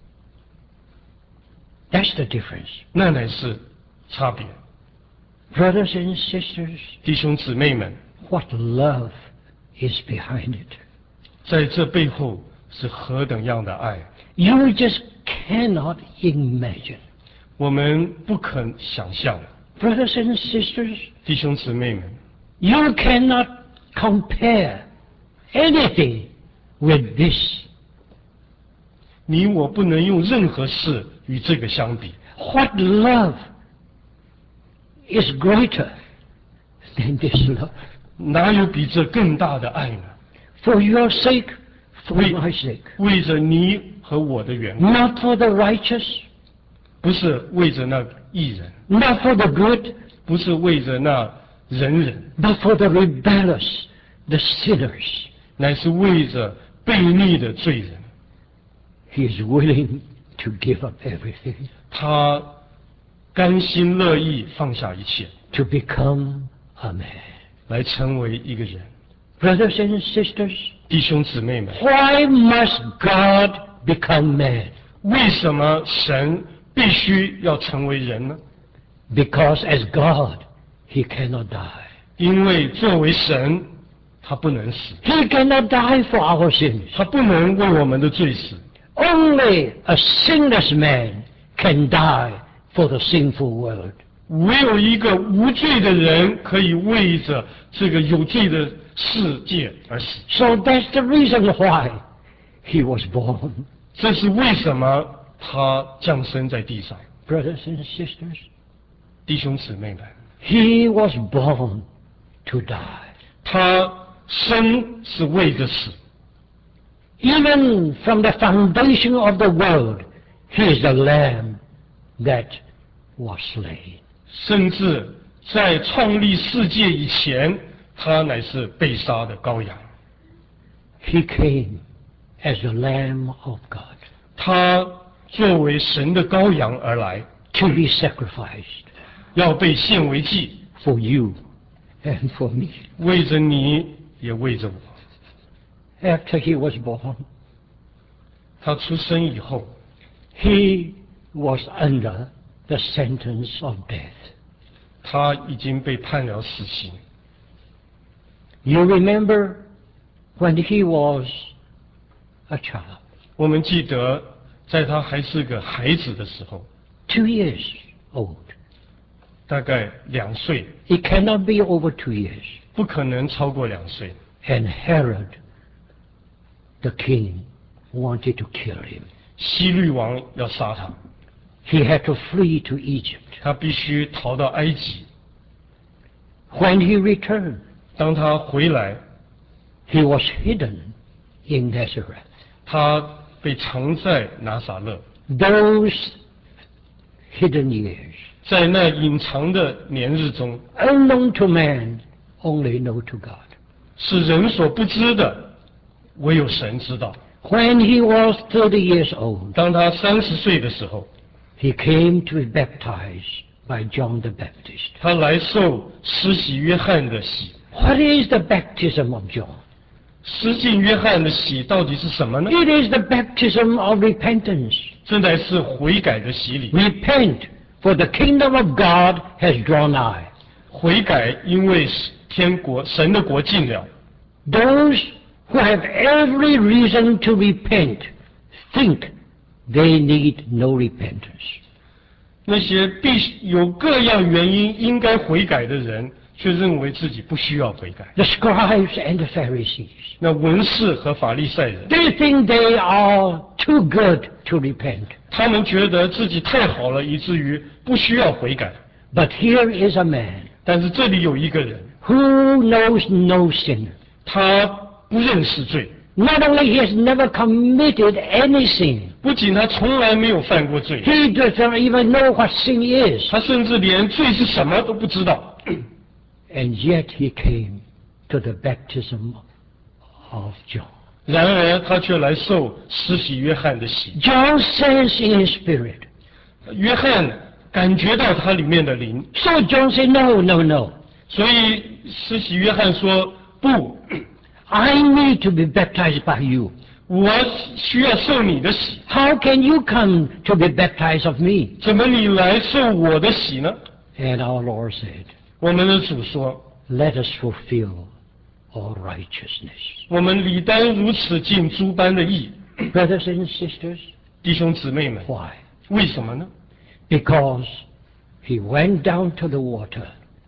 Speaker 1: That's the difference.
Speaker 2: 那乃是差别。
Speaker 1: Brothers and sisters,
Speaker 2: 弟兄姊妹们，
Speaker 1: what love is behind it.
Speaker 2: 在这背后是何等样的爱，
Speaker 1: You just cannot imagine.
Speaker 2: 我们不肯想象。
Speaker 1: Brothers and sisters,
Speaker 2: 弟兄姊妹们，
Speaker 1: you cannot compare anything with this.
Speaker 2: 你我不能用任何事与这个相比。
Speaker 1: What love is greater than this love?
Speaker 2: 哪有比这更大的爱呢？
Speaker 1: For your sake, for
Speaker 2: 为
Speaker 1: my sake.
Speaker 2: 为着你和我的缘故，
Speaker 1: Not for the righteous,
Speaker 2: 不是为着那义人，
Speaker 1: not for the good,
Speaker 2: 不是为着那仁人，
Speaker 1: but for the rebellious, the sinners.
Speaker 2: 乃是为着悖逆的罪人。
Speaker 1: He is willing to give up everything
Speaker 2: 他甘心乐意放下一切，
Speaker 1: to become a man.
Speaker 2: 来成为一个人。
Speaker 1: Brothers and sisters,
Speaker 2: 弟兄姊妹们，
Speaker 1: why must God become man?
Speaker 2: 为什么神必须要成为人呢？
Speaker 1: Because as God, he cannot die.
Speaker 2: 因为作为神，他不能死，
Speaker 1: He cannot die for our sins.
Speaker 2: 他不能为我们的罪死。
Speaker 1: Only a sinless man can die for the sinful world.
Speaker 2: 唯有一个无罪的人可以为着这个有罪的世界而死。
Speaker 1: So that's the reason why he was born.
Speaker 2: 这是为什么他降生在地上。
Speaker 1: Brothers and sisters,
Speaker 2: 弟兄姊妹们，
Speaker 1: he was born to die.
Speaker 2: 他生是为着死。
Speaker 1: Even from the foundation of the world, he is the lamb that was slain.
Speaker 2: 甚至在创立世界以前，他乃是被杀的羔羊。
Speaker 1: He came as the Lamb of God
Speaker 2: 他作为神的羔羊而来，
Speaker 1: to be sacrificed
Speaker 2: 要被献为祭，
Speaker 1: for you and for me.
Speaker 2: 为着你，也为着我。
Speaker 1: After he was born,
Speaker 2: 他出生以后，
Speaker 1: he was under the sentence of death.
Speaker 2: 他已经被判了死刑。
Speaker 1: You remember when he was a child,
Speaker 2: 我们记得，在他还是个孩子的时候，
Speaker 1: two years old.
Speaker 2: 大概两岁，
Speaker 1: It cannot be over two years.
Speaker 2: 不可能超过两岁。
Speaker 1: And Herod, the king, wanted to kill him.
Speaker 2: 希律王要杀他，
Speaker 1: He had to flee to Egypt.
Speaker 2: 他必须逃到埃及。
Speaker 1: When he returned,
Speaker 2: 当他回来，
Speaker 1: he was hidden in Nazareth.
Speaker 2: 他被藏在拿撒勒。
Speaker 1: Those hidden years,
Speaker 2: 在那隐藏的年日中，
Speaker 1: unknown to man, only known to God.
Speaker 2: 是人所不知的，唯有神知道。
Speaker 1: When he was thirty years old,
Speaker 2: 当他三十岁的时候，
Speaker 1: he came to be baptized by John the Baptist.
Speaker 2: 他来受施洗约翰的洗。
Speaker 1: What is the baptism of John?
Speaker 2: 施浸约翰的洗到底是什么呢？
Speaker 1: It is the baptism of repentance.
Speaker 2: 这乃是悔改的洗礼。
Speaker 1: Repent, for the kingdom of God has drawn nigh.
Speaker 2: 悔改，因为天国神的国近了。
Speaker 1: Those who have every reason to repent think they need no repentance.
Speaker 2: 那些必须有各样原因应该悔改的人，却认为自己不需要悔改。
Speaker 1: The scribes and the Pharisees,
Speaker 2: 那文士和法利赛人，
Speaker 1: they think they are too good to repent.
Speaker 2: 他们觉得自己太好了，以至于不需要悔改。
Speaker 1: But here is a man
Speaker 2: 但是这里有一个人，
Speaker 1: who knows no sin.
Speaker 2: 他不认识罪，
Speaker 1: Not only he has never committed any sin,
Speaker 2: 不仅他从来没有犯过罪，
Speaker 1: he doesn't even know what sin is.
Speaker 2: 他甚至连罪是什么都不知道。
Speaker 1: And yet he came to the baptism of John.
Speaker 2: 然而他却来受施洗约翰的洗。
Speaker 1: John sensed in his spirit.
Speaker 2: 约翰感觉到他里面的灵，
Speaker 1: So John said, no, no, no.
Speaker 2: 所以施洗约翰说：“不，
Speaker 1: I need to be baptized by you.
Speaker 2: 我需要受你的洗，
Speaker 1: How can you come to be baptized of me?”
Speaker 2: 怎么你来受我的洗呢？
Speaker 1: And our Lord said,
Speaker 2: 我们的主说
Speaker 1: let us fulfill all righteousness.
Speaker 2: 我们理当如此尽诸般的义。
Speaker 1: Brothers and sisters,
Speaker 2: 弟兄姊妹们，
Speaker 1: why?
Speaker 2: 为什么呢？
Speaker 1: Because he went down to the water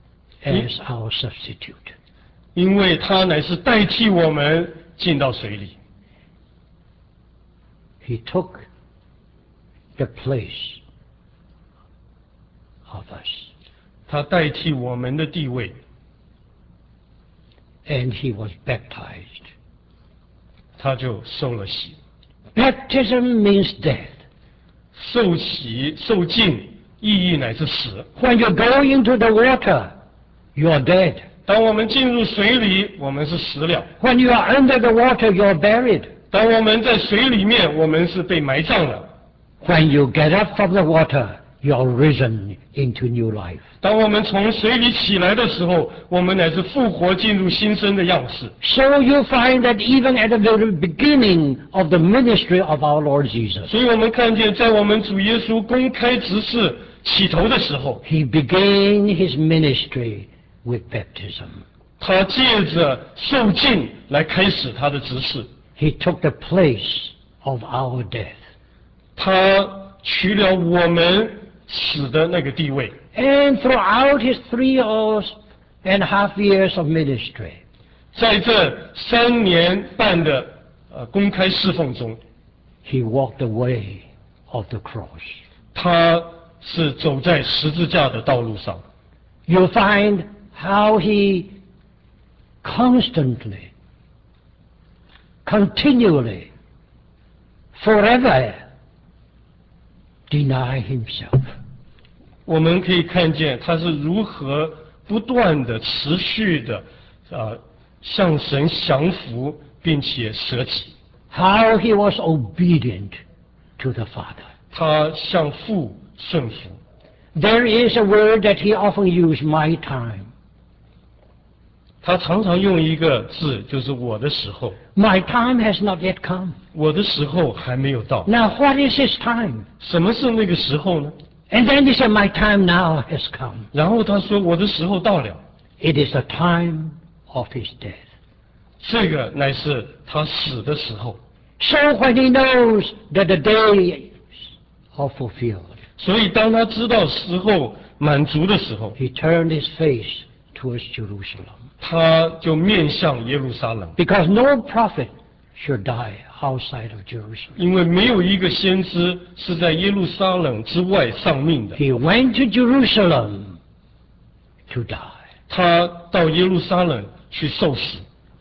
Speaker 1: as our substitute.
Speaker 2: 因为他乃是代替我们进到水里，
Speaker 1: He took the place of us.
Speaker 2: 他代替我们的地位，
Speaker 1: And he was baptized.
Speaker 2: 他就受了洗。
Speaker 1: Baptism means death.
Speaker 2: 受洗受浸，意义乃是死。
Speaker 1: When you go into the water, you are dead.
Speaker 2: 当我们进入水里，我们是死了；
Speaker 1: When you are under the water, you are buried.
Speaker 2: 当我们在水里面，我们是被埋葬了；
Speaker 1: When you get up from the water, you are risen into new life.
Speaker 2: 当我们从水里起来的时候，我们乃是复活，进入新生的样式。
Speaker 1: So you find that even at the very beginning of the ministry of our Lord Jesus,
Speaker 2: 所以我们看见，在我们主耶稣公开执事起头的时候，
Speaker 1: he began his ministry with baptism.
Speaker 2: 他借着受浸来开始他的执事，
Speaker 1: He took the place of our death.
Speaker 2: 他取了我们死的那个地位。
Speaker 1: And throughout his three years and a half years of ministry,
Speaker 2: 在这三年半的呃公开侍奉中，
Speaker 1: he walked the way of the cross.
Speaker 2: 他是走在十字架的道路上。
Speaker 1: You'll find how he constantly, continually, forever deny himself.
Speaker 2: 我们可以看见他是如何不断的、持续的，呃，向神降服，并且舍己。
Speaker 1: How he was obedient to the Father.
Speaker 2: 他向父顺服。
Speaker 1: There is a word that he often used, my time.
Speaker 2: 他常常用一个字，就是我的时候。
Speaker 1: My time has not yet come.
Speaker 2: 我的时候还没有到。
Speaker 1: Now what is his time?
Speaker 2: 什么是那个时候呢？
Speaker 1: And then he said, my time now has come.
Speaker 2: 然后他说：“我的时候到了。”
Speaker 1: It is the time of his death.
Speaker 2: 这个乃是他死的时候。
Speaker 1: So when he knows that the days are fulfilled,
Speaker 2: 所以当他知道时候满足的时候，
Speaker 1: he turned his face towards Jerusalem.
Speaker 2: 他就面向耶路撒冷。
Speaker 1: Because no prophet should die outside of Jerusalem.
Speaker 2: 因为没有一个先知是在耶路撒冷之外丧命的。
Speaker 1: He went to Jerusalem to die.
Speaker 2: 他到耶路撒冷去受死。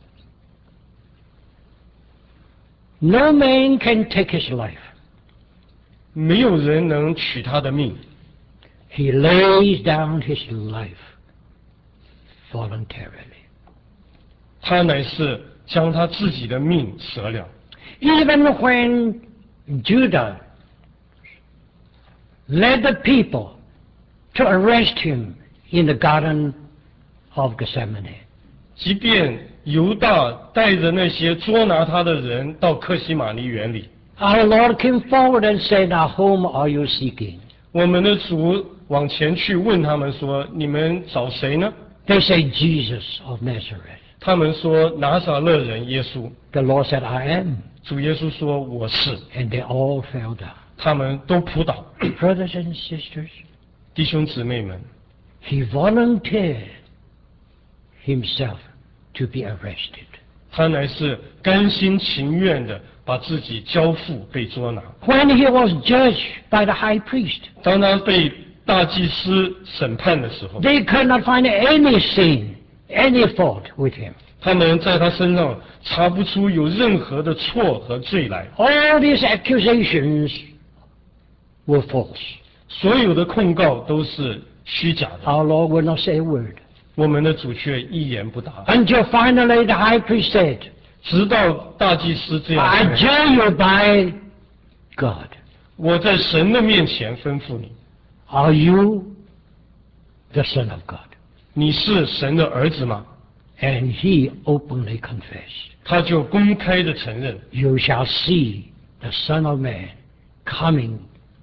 Speaker 1: No man can take his life.
Speaker 2: 没有人能取他的命。
Speaker 1: He lays down his life voluntarily.
Speaker 2: 他乃是将他自己的命舍了。
Speaker 1: Even when Judah led the people to arrest him in the Garden of Gethsemane,
Speaker 2: 即便犹大带着那些捉拿他的人到克西马尼园里，
Speaker 1: our Lord came forward and said, now whom are you seeking?
Speaker 2: 我们的主往前去问他们说：“你们找谁呢？”
Speaker 1: They say, Jesus of Nazareth.
Speaker 2: 他们说：“拿撒勒人耶稣。”
Speaker 1: The Lord said, I am.
Speaker 2: 主耶稣说：“我是。”
Speaker 1: And they all fell down.
Speaker 2: 他们都扑倒。
Speaker 1: Brothers and sisters,
Speaker 2: 弟兄姊妹们，
Speaker 1: he volunteered himself to be arrested.
Speaker 2: 他乃是甘心情愿的把自己交付被捉拿。
Speaker 1: When he was judged by the high priest,
Speaker 2: 当他被大祭司审判的时候，
Speaker 1: they could not find any sin, any fault with him.
Speaker 2: 他们在他身上查不出有任何的错和罪来。
Speaker 1: All these accusations were false.
Speaker 2: 所有的控告都是虚假的。
Speaker 1: Our Lord would not say a word.
Speaker 2: 我们的主却一言不答，
Speaker 1: Until finally the high priest said,
Speaker 2: 直到大祭司这
Speaker 1: I
Speaker 2: 样说：
Speaker 1: adjure you by God.
Speaker 2: 我在神的面前吩咐你，
Speaker 1: Are you the Son of God?
Speaker 2: 你是神的儿子吗？
Speaker 1: And he openly confessed,
Speaker 2: 他就公开的承认，
Speaker 1: you shall see the Son of Man coming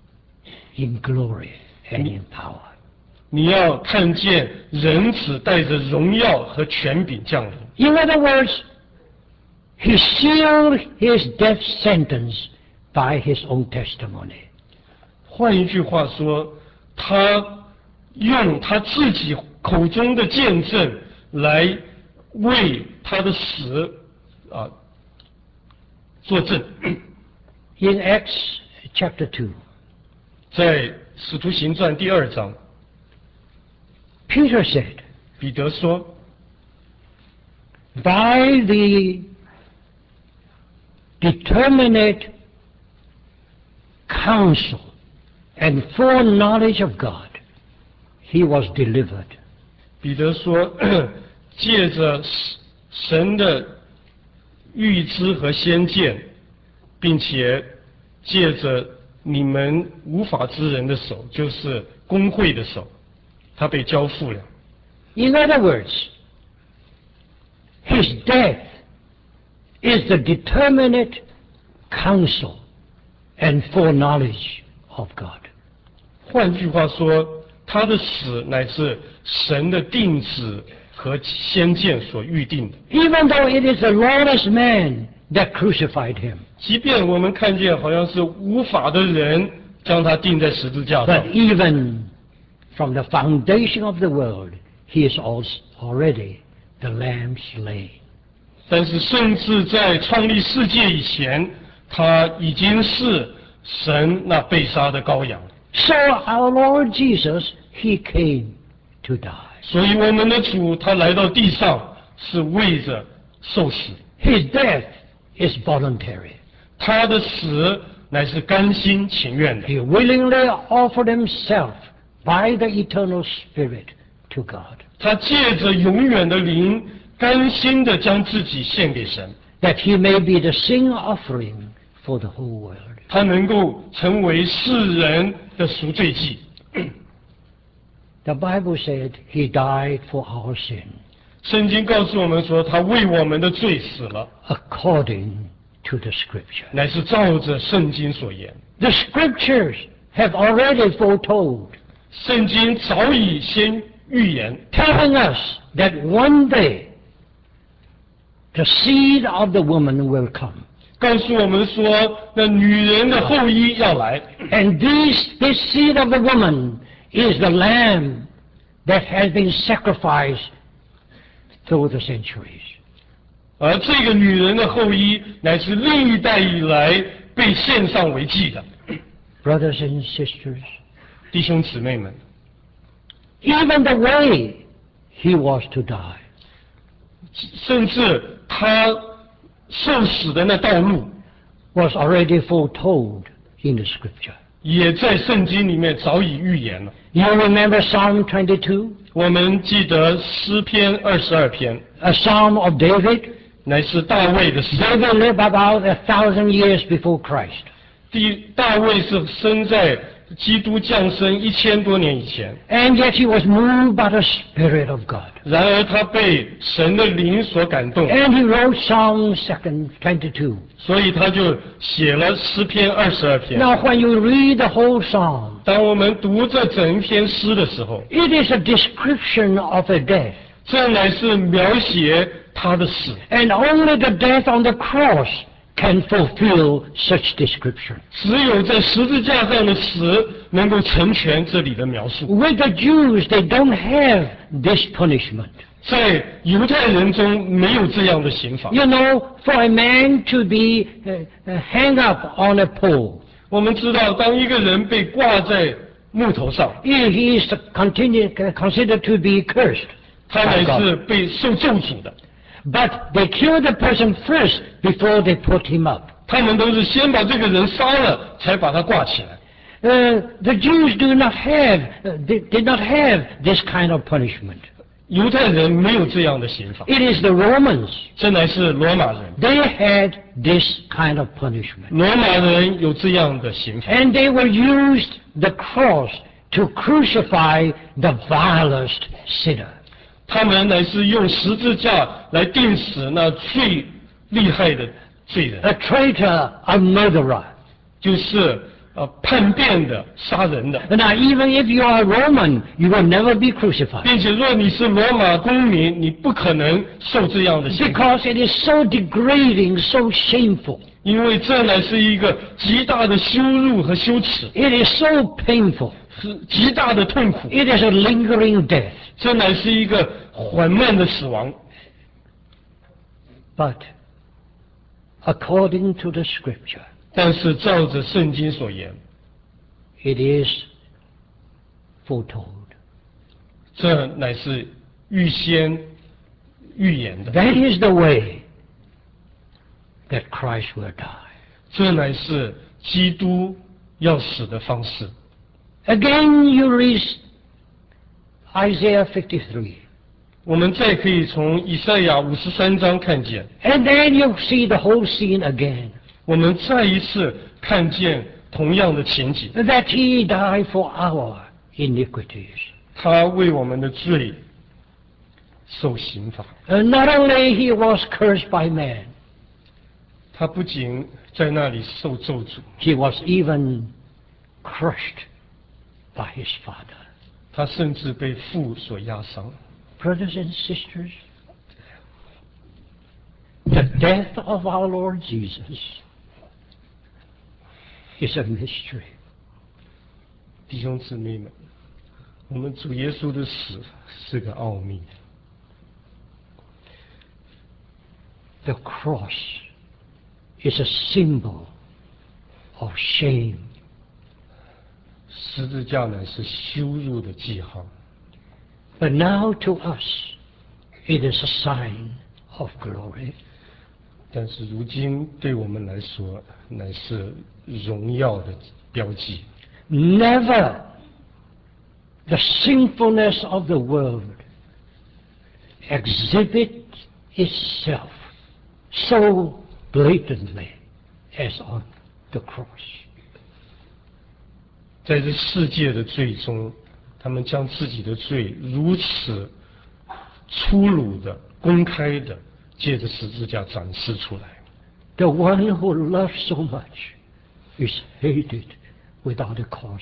Speaker 1: in glory and in power.
Speaker 2: 你要看见人子带着荣耀和权柄降临。
Speaker 1: In other words, he sealed his death sentence by his own testimony.
Speaker 2: 换一句话说，他用他自己口中的见证来为他的死啊作证。
Speaker 1: In Acts chapter two,
Speaker 2: 在使徒行传第二章，
Speaker 1: Peter said,
Speaker 2: 彼得说，
Speaker 1: by the determinate counsel and foreknowledge of God, he was delivered.
Speaker 2: 彼得说，借着神的预知和先见，并且借着你们无法之人的手，就是公会的手，他被交付了。
Speaker 1: In other words, his death is the determinate counsel and foreknowledge of God.
Speaker 2: 换句话说，他的死乃是神的定旨和先见所预定的。
Speaker 1: Even though it is a lawless man that crucified him,
Speaker 2: 即便我们看见好像是无法的人将他钉在十字架上
Speaker 1: but，even from the foundation of the world, he is also already the Lamb slain.
Speaker 2: 但是甚至在创立世界以前，他已经是神那被杀的羔羊。
Speaker 1: So our Lord Jesus, he came to die.
Speaker 2: 所以我们的主他来到地上是为着受死，
Speaker 1: His death is voluntary.
Speaker 2: 他的死乃是甘心情愿的。
Speaker 1: He willingly offered himself by the eternal Spirit to God,
Speaker 2: 他借着永远的灵，甘心的将自己献给神，
Speaker 1: that he may be the sin offering for the whole world.
Speaker 2: 他能够成为世人的赎罪祭。
Speaker 1: The Bible said he died for our sin,
Speaker 2: 圣经告诉我们说，他为我们的罪死了，
Speaker 1: according to the Scripture.
Speaker 2: 乃是照着圣经所言。
Speaker 1: The Scriptures have already foretold,
Speaker 2: 圣经早已先预言，
Speaker 1: telling us that one day the seed of the woman will come.
Speaker 2: 告诉我们说，那女人的后裔要来，
Speaker 1: And this, this seed of the woman is the lamb that has been sacrificed through the centuries.
Speaker 2: 而这个女人的后裔乃是历一代以来被献上为祭的。
Speaker 1: Brothers and sisters,
Speaker 2: 弟兄姊妹们，
Speaker 1: even the way he was to die,
Speaker 2: 甚至他受死的那道路，
Speaker 1: was already foretold in the scripture.
Speaker 2: 也在圣经里面早已预言了。
Speaker 1: You remember Psalm twenty-two,
Speaker 2: 我们记得诗篇二十二篇，
Speaker 1: a psalm of David.
Speaker 2: 乃是大卫的诗。
Speaker 1: David lived about a thousand years before Christ.
Speaker 2: 第大卫是生在基督降生一千多年以前，
Speaker 1: And yet he was moved by the Spirit of God.
Speaker 2: 然而他被神的灵所感动，
Speaker 1: And he wrote Psalm second twenty-two.
Speaker 2: 所以他就写了诗篇二十二篇。
Speaker 1: Now when you read the whole psalm,
Speaker 2: 当我们读这整篇诗的时候，
Speaker 1: it is a description of a death.
Speaker 2: 这乃是描写他的死，
Speaker 1: And only the death on the cross can fulfill such description.
Speaker 2: 只有在十字架上的死能够成全这里的描述。
Speaker 1: With the Jews, they don't have this punishment.
Speaker 2: 在犹太人中没有这样的刑罚。
Speaker 1: You know, for a man to be uh, uh, hung up on a pole,
Speaker 2: 我们知道，当一个人被挂在木头上，
Speaker 1: he he is continue, considered to be cursed
Speaker 2: 他
Speaker 1: by
Speaker 2: 乃
Speaker 1: God.
Speaker 2: 是被受咒诅的。
Speaker 1: But they kill the person first before they put him up.
Speaker 2: 他们都是先把这个人杀了，才把他挂起来。
Speaker 1: Uh, the Jews do not have, uh, they did not have this kind of punishment.
Speaker 2: 犹太人没有这样的刑罚，
Speaker 1: It is the Romans.
Speaker 2: 这乃是罗马人。
Speaker 1: They had this kind of punishment.
Speaker 2: 罗马人有这样的刑罚，
Speaker 1: And they were used the cross to crucify the vilest sinner.
Speaker 2: 他们乃是用十字架来钉死那最厉害的罪人，
Speaker 1: A traitor, a murderer.
Speaker 2: 就是呃叛变的、杀人的。
Speaker 1: Now, even if you are Roman, you will never be crucified.
Speaker 2: 并且，若你是罗马公民，你不可能受这样的刑罚，
Speaker 1: Because it is so degrading, so shameful.
Speaker 2: 因为这乃是一个极大的羞辱和羞耻，
Speaker 1: It is so painful.
Speaker 2: 是极大的痛苦。
Speaker 1: It is a lingering death.
Speaker 2: 这乃是一个缓慢的死亡。
Speaker 1: But according to the scripture,
Speaker 2: 但是照着圣经所言，
Speaker 1: it is foretold.
Speaker 2: 这乃是预先预言的，
Speaker 1: That is the way that Christ will die.
Speaker 2: 这乃是基督要死的方式。
Speaker 1: Again, you read Isaiah fifty-three.
Speaker 2: 我们再可以从以赛亚五十三章看见，
Speaker 1: And then you see the whole scene again.
Speaker 2: 我们再一次看见同样的情景，
Speaker 1: That he died for our iniquities.
Speaker 2: 他为我们的罪受刑罚。
Speaker 1: And not only he was cursed by man,
Speaker 2: 他不仅在那里受咒诅，
Speaker 1: he was even crushed by his father.
Speaker 2: 他甚至被父所压伤。
Speaker 1: Brothers and sisters, the death of our Lord Jesus is a mystery.
Speaker 2: 弟兄姊妹们，我们主耶稣的死是个奥秘。
Speaker 1: The cross is a symbol of shame.
Speaker 2: 十字架乃是羞辱的记号，
Speaker 1: But now to us, it is a sign of glory.
Speaker 2: 但是如今对我们来说，乃是荣耀的标记。
Speaker 1: Never the sinfulness of the world exhibit itself so blatantly as on the cross.
Speaker 2: 在这世界的罪中，他们将自己的罪如此粗鲁的、公开的，借着十字架展示出来。
Speaker 1: The one who loves so much is hated without a cause.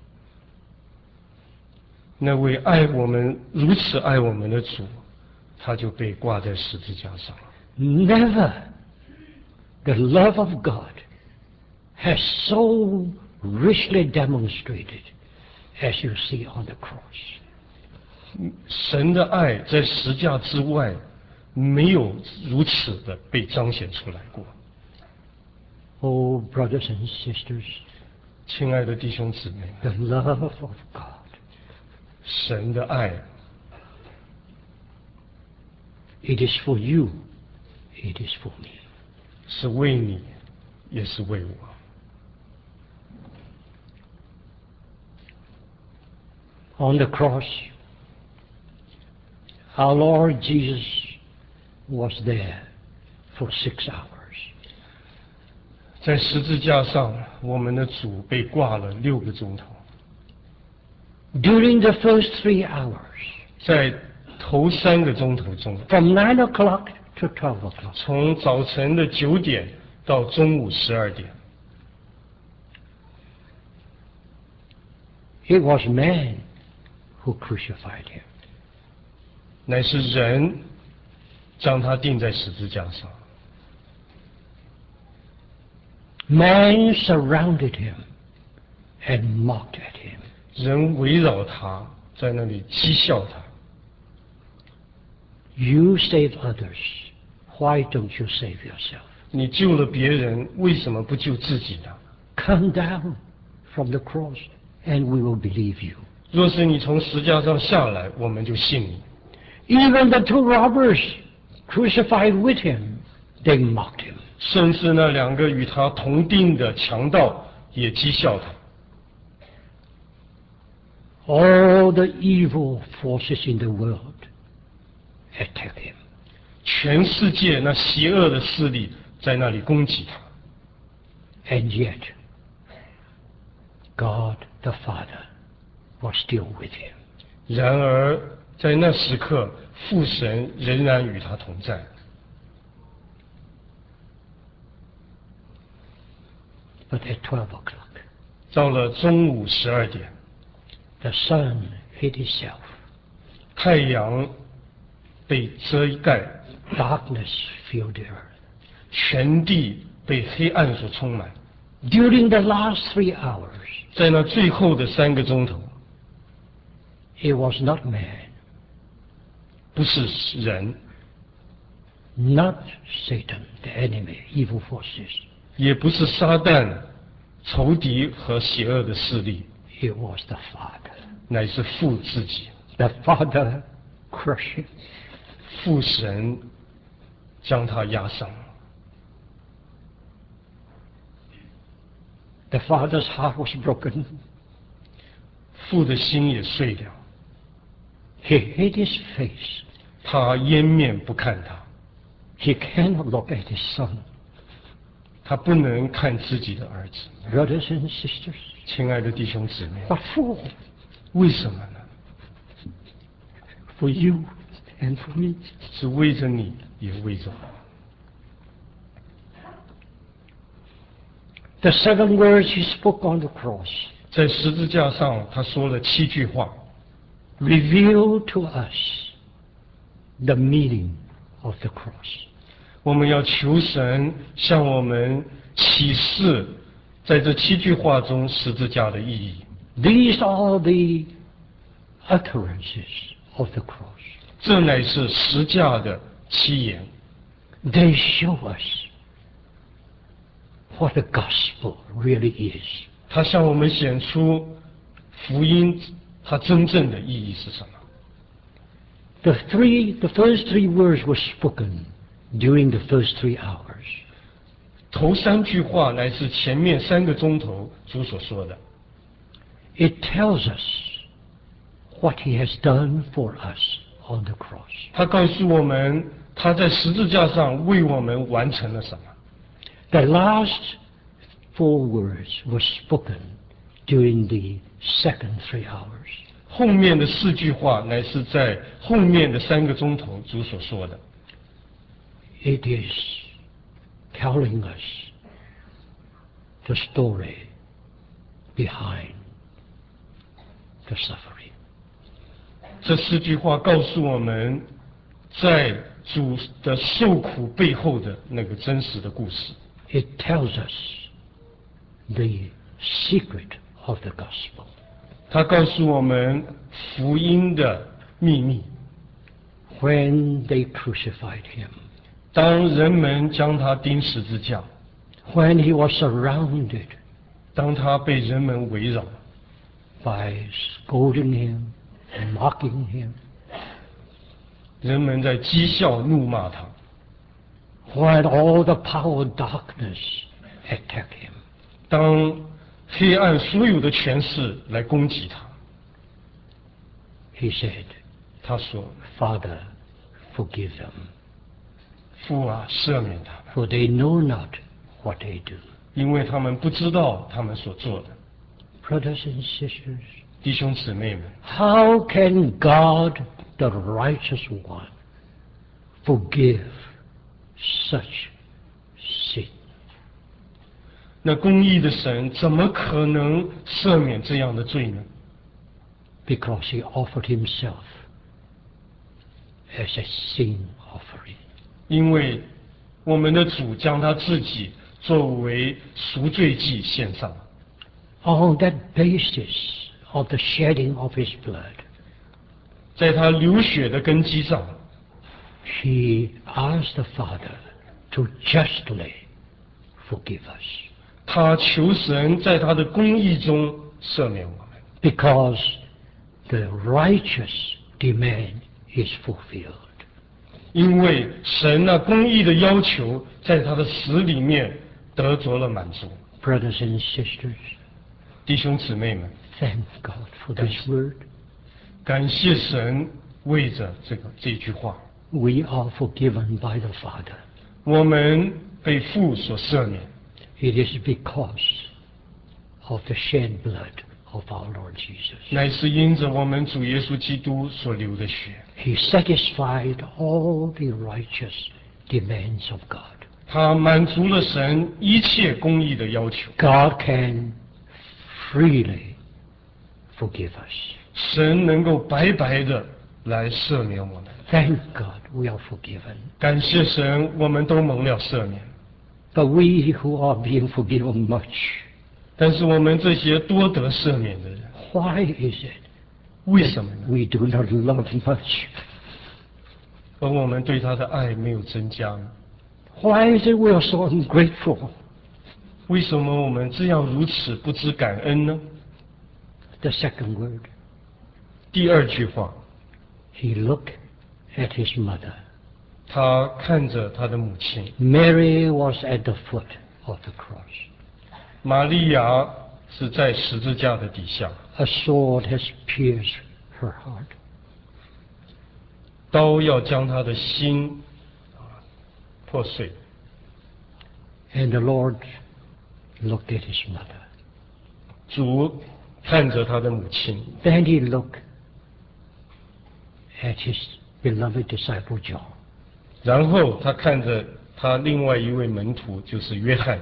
Speaker 2: 那位爱我们如此爱我们的主，他就被挂在十字架上了。
Speaker 1: Never the love of God has so richly demonstrated as you see on the cross.
Speaker 2: 神的爱在十字架之外，没有如此的被彰显出来过。
Speaker 1: Oh, brothers and sisters,
Speaker 2: 亲爱的弟兄姊妹，
Speaker 1: the love of God,
Speaker 2: 神的爱
Speaker 1: it is for you, it is for me.
Speaker 2: 是为你，也是为我。
Speaker 1: On the cross, our Lord Jesus was there for six hours.
Speaker 2: 在十字架上，我们的主被挂了六个钟头。
Speaker 1: During the first three hours,
Speaker 2: 在头三个钟头中，
Speaker 1: from nine o'clock to twelve o'clock,
Speaker 2: 从早晨的九点到中午十二点，
Speaker 1: it was man who crucified him.
Speaker 2: 乃是人将他钉在十字架上。
Speaker 1: Man surrounded him and mocked at him.
Speaker 2: 人围绕他，在那里讥笑他。
Speaker 1: You save others. Why don't you save yourself?
Speaker 2: 你救了别人，为什么不救自己呢？
Speaker 1: Come down from the cross and we will believe you.
Speaker 2: 若是你从石架上下来，我们就信你。
Speaker 1: Even the two robbers crucified with him, they mocked him.
Speaker 2: 甚至那两个与他同定的强盗也讥笑他。
Speaker 1: All the evil forces in the world attack him.
Speaker 2: 全世界那邪恶的势力在那里攻击他，
Speaker 1: And yet, God the Father was still with him.
Speaker 2: 然而在那时刻，父神仍然与他同在。
Speaker 1: But at twelve o'clock,
Speaker 2: 到了中午十二点，
Speaker 1: the sun hid itself.
Speaker 2: 太阳被遮盖，
Speaker 1: Darkness filled the earth.
Speaker 2: 全地被黑暗所充满。
Speaker 1: During the last three hours,
Speaker 2: 在那最后的三个钟头，
Speaker 1: it was not man,
Speaker 2: 不是人，
Speaker 1: not Satan, the enemy, evil forces.
Speaker 2: 也不是撒旦、仇敌和邪恶的势力，
Speaker 1: It was the Father.
Speaker 2: 乃是父自己。
Speaker 1: The Father crushed him.
Speaker 2: 父神将他压伤。
Speaker 1: The Father's heart was broken.
Speaker 2: 父的心也碎了，
Speaker 1: He hid his face.
Speaker 2: 他掩面不看他，
Speaker 1: He cannot look at his son.
Speaker 2: 他不能看自己的儿子。
Speaker 1: Brothers and sisters,
Speaker 2: 亲爱的弟兄姊妹，
Speaker 1: what for?
Speaker 2: 为什么呢？
Speaker 1: For you and for me.
Speaker 2: 是为着你，也为着我。
Speaker 1: The seven words he spoke on the cross
Speaker 2: 在十字架上，他说了七句话，
Speaker 1: reveal to us the meaning of the cross.
Speaker 2: 我们要求神向我们启示，在这七句话中十字架的意义。
Speaker 1: These are the utterances of the cross.
Speaker 2: 这乃是十架的七言，
Speaker 1: They show us what the gospel really is.
Speaker 2: 它向我们显出福音它真正的意义是什么。
Speaker 1: The three, the first three words were spoken during the first three hours.
Speaker 2: 头三句话乃是前面三个钟头主所说的，
Speaker 1: It tells us what he has done for us on the cross.
Speaker 2: 他告诉我们他在十字架上为我们完成了什么。
Speaker 1: The last four words were spoken during the second three hours.
Speaker 2: 后面的四句话乃是在后面的三个钟头主所说的。
Speaker 1: It is telling us the story behind the suffering.
Speaker 2: 这四句话告诉我们，在主的受苦背后的那个真实的故事。
Speaker 1: It tells us the secret of the gospel.
Speaker 2: 它告诉我们福音的秘密。
Speaker 1: When they crucified him,
Speaker 2: 当人们将他钉十字架，
Speaker 1: when he was surrounded
Speaker 2: 当他被人们围绕，
Speaker 1: by scolding him, mocking him,
Speaker 2: 人们在讥笑怒骂他，
Speaker 1: when all the power of darkness attacked him,
Speaker 2: 当黑暗所有的权势来攻击他，
Speaker 1: he said,
Speaker 2: 他说
Speaker 1: Father, forgive them,
Speaker 2: 父啊，赦免他们，
Speaker 1: for they know not what they do.
Speaker 2: 因为他们不知道他们所做的。
Speaker 1: Brothers and sisters,
Speaker 2: 弟兄姊妹们，
Speaker 1: how can God, the righteous one, forgive such sin?
Speaker 2: 那公义的神怎么可能赦免这样的罪呢？
Speaker 1: Because he offered himself as a sin offering.
Speaker 2: 因为我们的主将他自己作为赎罪祭献上。
Speaker 1: On that basis of the shedding of his blood,
Speaker 2: 在他流血的根基上，
Speaker 1: he asked the Father to justly forgive us.
Speaker 2: 他求神在他的公义中赦免我们，
Speaker 1: Because the righteous demand is fulfilled.
Speaker 2: 因为神那公义的要求在他的死里面得着了满足。
Speaker 1: Brothers and sisters,
Speaker 2: 弟兄姊妹们，
Speaker 1: thank God for this word.
Speaker 2: 感谢神为着这个这句话，
Speaker 1: We are forgiven by the Father.
Speaker 2: 我们被父所赦免，
Speaker 1: It is because of the shed blood of our Lord Jesus.
Speaker 2: 乃是因着我们主耶稣基督所流的血。
Speaker 1: He satisfied all the righteous demands of God.
Speaker 2: 他满足了神一切公义的要求。
Speaker 1: God can freely forgive us.
Speaker 2: 神能够白白的来赦免我们。
Speaker 1: Thank God we are forgiven.
Speaker 2: 感谢神，我们都蒙了赦免。
Speaker 1: But we who are being forgiven much,
Speaker 2: 但是我们这些多得赦免的人，
Speaker 1: why is it
Speaker 2: 为什么呢？
Speaker 1: we do not love much?
Speaker 2: 而我们对他的爱没有增加呢？
Speaker 1: Why is it we are so ungrateful?
Speaker 2: 为什么我们这样如此不知感恩呢？
Speaker 1: The second word,
Speaker 2: 第二句话，
Speaker 1: he looked at his mother.
Speaker 2: 他看着他的母亲
Speaker 1: Mary was at the foot of the cross.
Speaker 2: 玛利亚，是在十字架的底下，
Speaker 1: A sword has pierced her heart.
Speaker 2: 刀要将他的心啊破碎。
Speaker 1: And the Lord looked at his mother.
Speaker 2: 主看着他的母亲，
Speaker 1: Then he looked at his beloved disciple John.
Speaker 2: 然后他看着他另外一位门徒，就是约翰。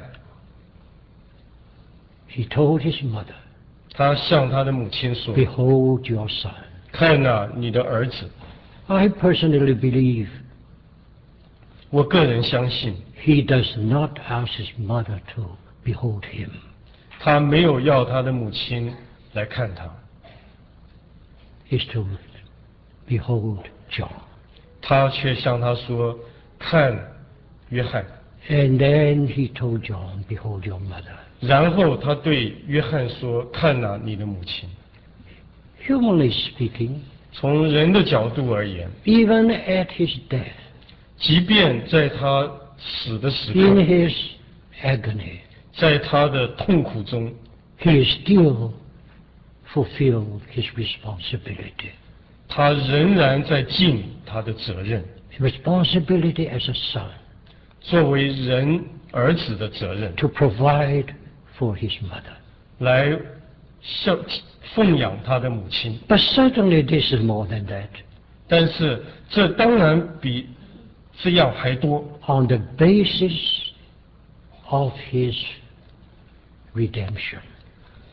Speaker 1: He told his mother,
Speaker 2: 他向他的母亲说
Speaker 1: Behold your son.：“
Speaker 2: 看哪，你的儿子。
Speaker 1: I personally believe ”
Speaker 2: 我个人相信，
Speaker 1: he does not ask his mother to behold him.
Speaker 2: 他没有要他的母亲来看他，
Speaker 1: He's to behold John.
Speaker 2: 他却向他说：“看，约翰。
Speaker 1: And then he told John, Behold your mother. ”
Speaker 2: 然后他对约翰说：“看哪，你的母亲。
Speaker 1: Humanly speaking, ”
Speaker 2: 从人的角度而言，
Speaker 1: even at his death,
Speaker 2: 即便在他死的时
Speaker 1: in
Speaker 2: 刻，
Speaker 1: his agony,
Speaker 2: 在他的痛苦中，
Speaker 1: he still fulfilled his responsibility.
Speaker 2: 他仍然在尽他的责任，
Speaker 1: Responsibility as a son
Speaker 2: 作为人儿子的责任，
Speaker 1: to provide for his mother.
Speaker 2: 来孝奉养他的母亲。
Speaker 1: But certainly this is more than that.
Speaker 2: 但是这当然比这样还多。
Speaker 1: On the basis of his redemption,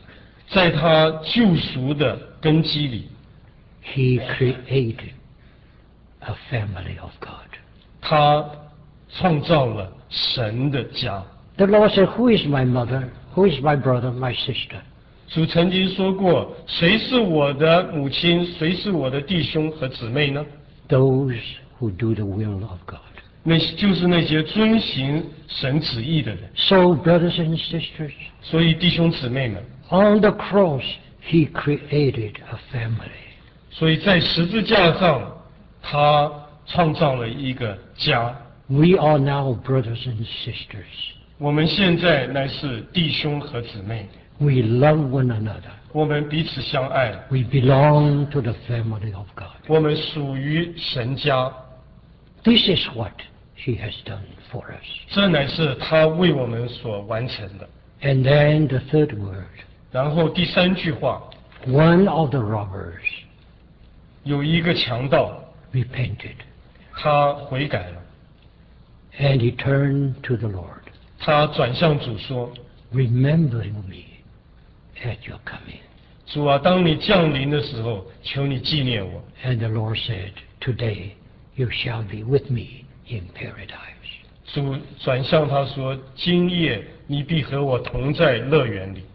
Speaker 2: 在他救赎的根基里，
Speaker 1: He created a family of God.
Speaker 2: 他创造了神的家。
Speaker 1: The Lord said, Who is my mother? Who is my brother, my sister?
Speaker 2: 主曾经说过，谁是我的母亲，谁是我的弟兄和姊妹呢？
Speaker 1: Those who do the will of God.
Speaker 2: 那就是那些遵行神旨意的人。
Speaker 1: So, brothers and sisters,
Speaker 2: 所以弟兄姊妹们，
Speaker 1: on the cross, He created a family.
Speaker 2: 所以在十字架上，他创造了一个家。
Speaker 1: We are now brothers and sisters.
Speaker 2: 我们现在乃是弟兄和姊妹，
Speaker 1: We love one another.
Speaker 2: 我们彼此相爱，
Speaker 1: We belong to the family of God.
Speaker 2: 我们属于神家。
Speaker 1: This is what He has done for us.
Speaker 2: 这乃是他为我们所完成的。
Speaker 1: And then the third word,
Speaker 2: 然后第三句话，
Speaker 1: one of the robbers
Speaker 2: 有一个强盗，
Speaker 1: repented,
Speaker 2: 他悔改了，
Speaker 1: and he turned to the Lord,
Speaker 2: 他转向主说
Speaker 1: remembering me at your coming.：“
Speaker 2: 主啊，当你降临的时候，求你纪念我。”
Speaker 1: And the Lord said, Today you shall be with me in paradise.
Speaker 2: 主转向他说：“今夜你必和我同在乐园里。”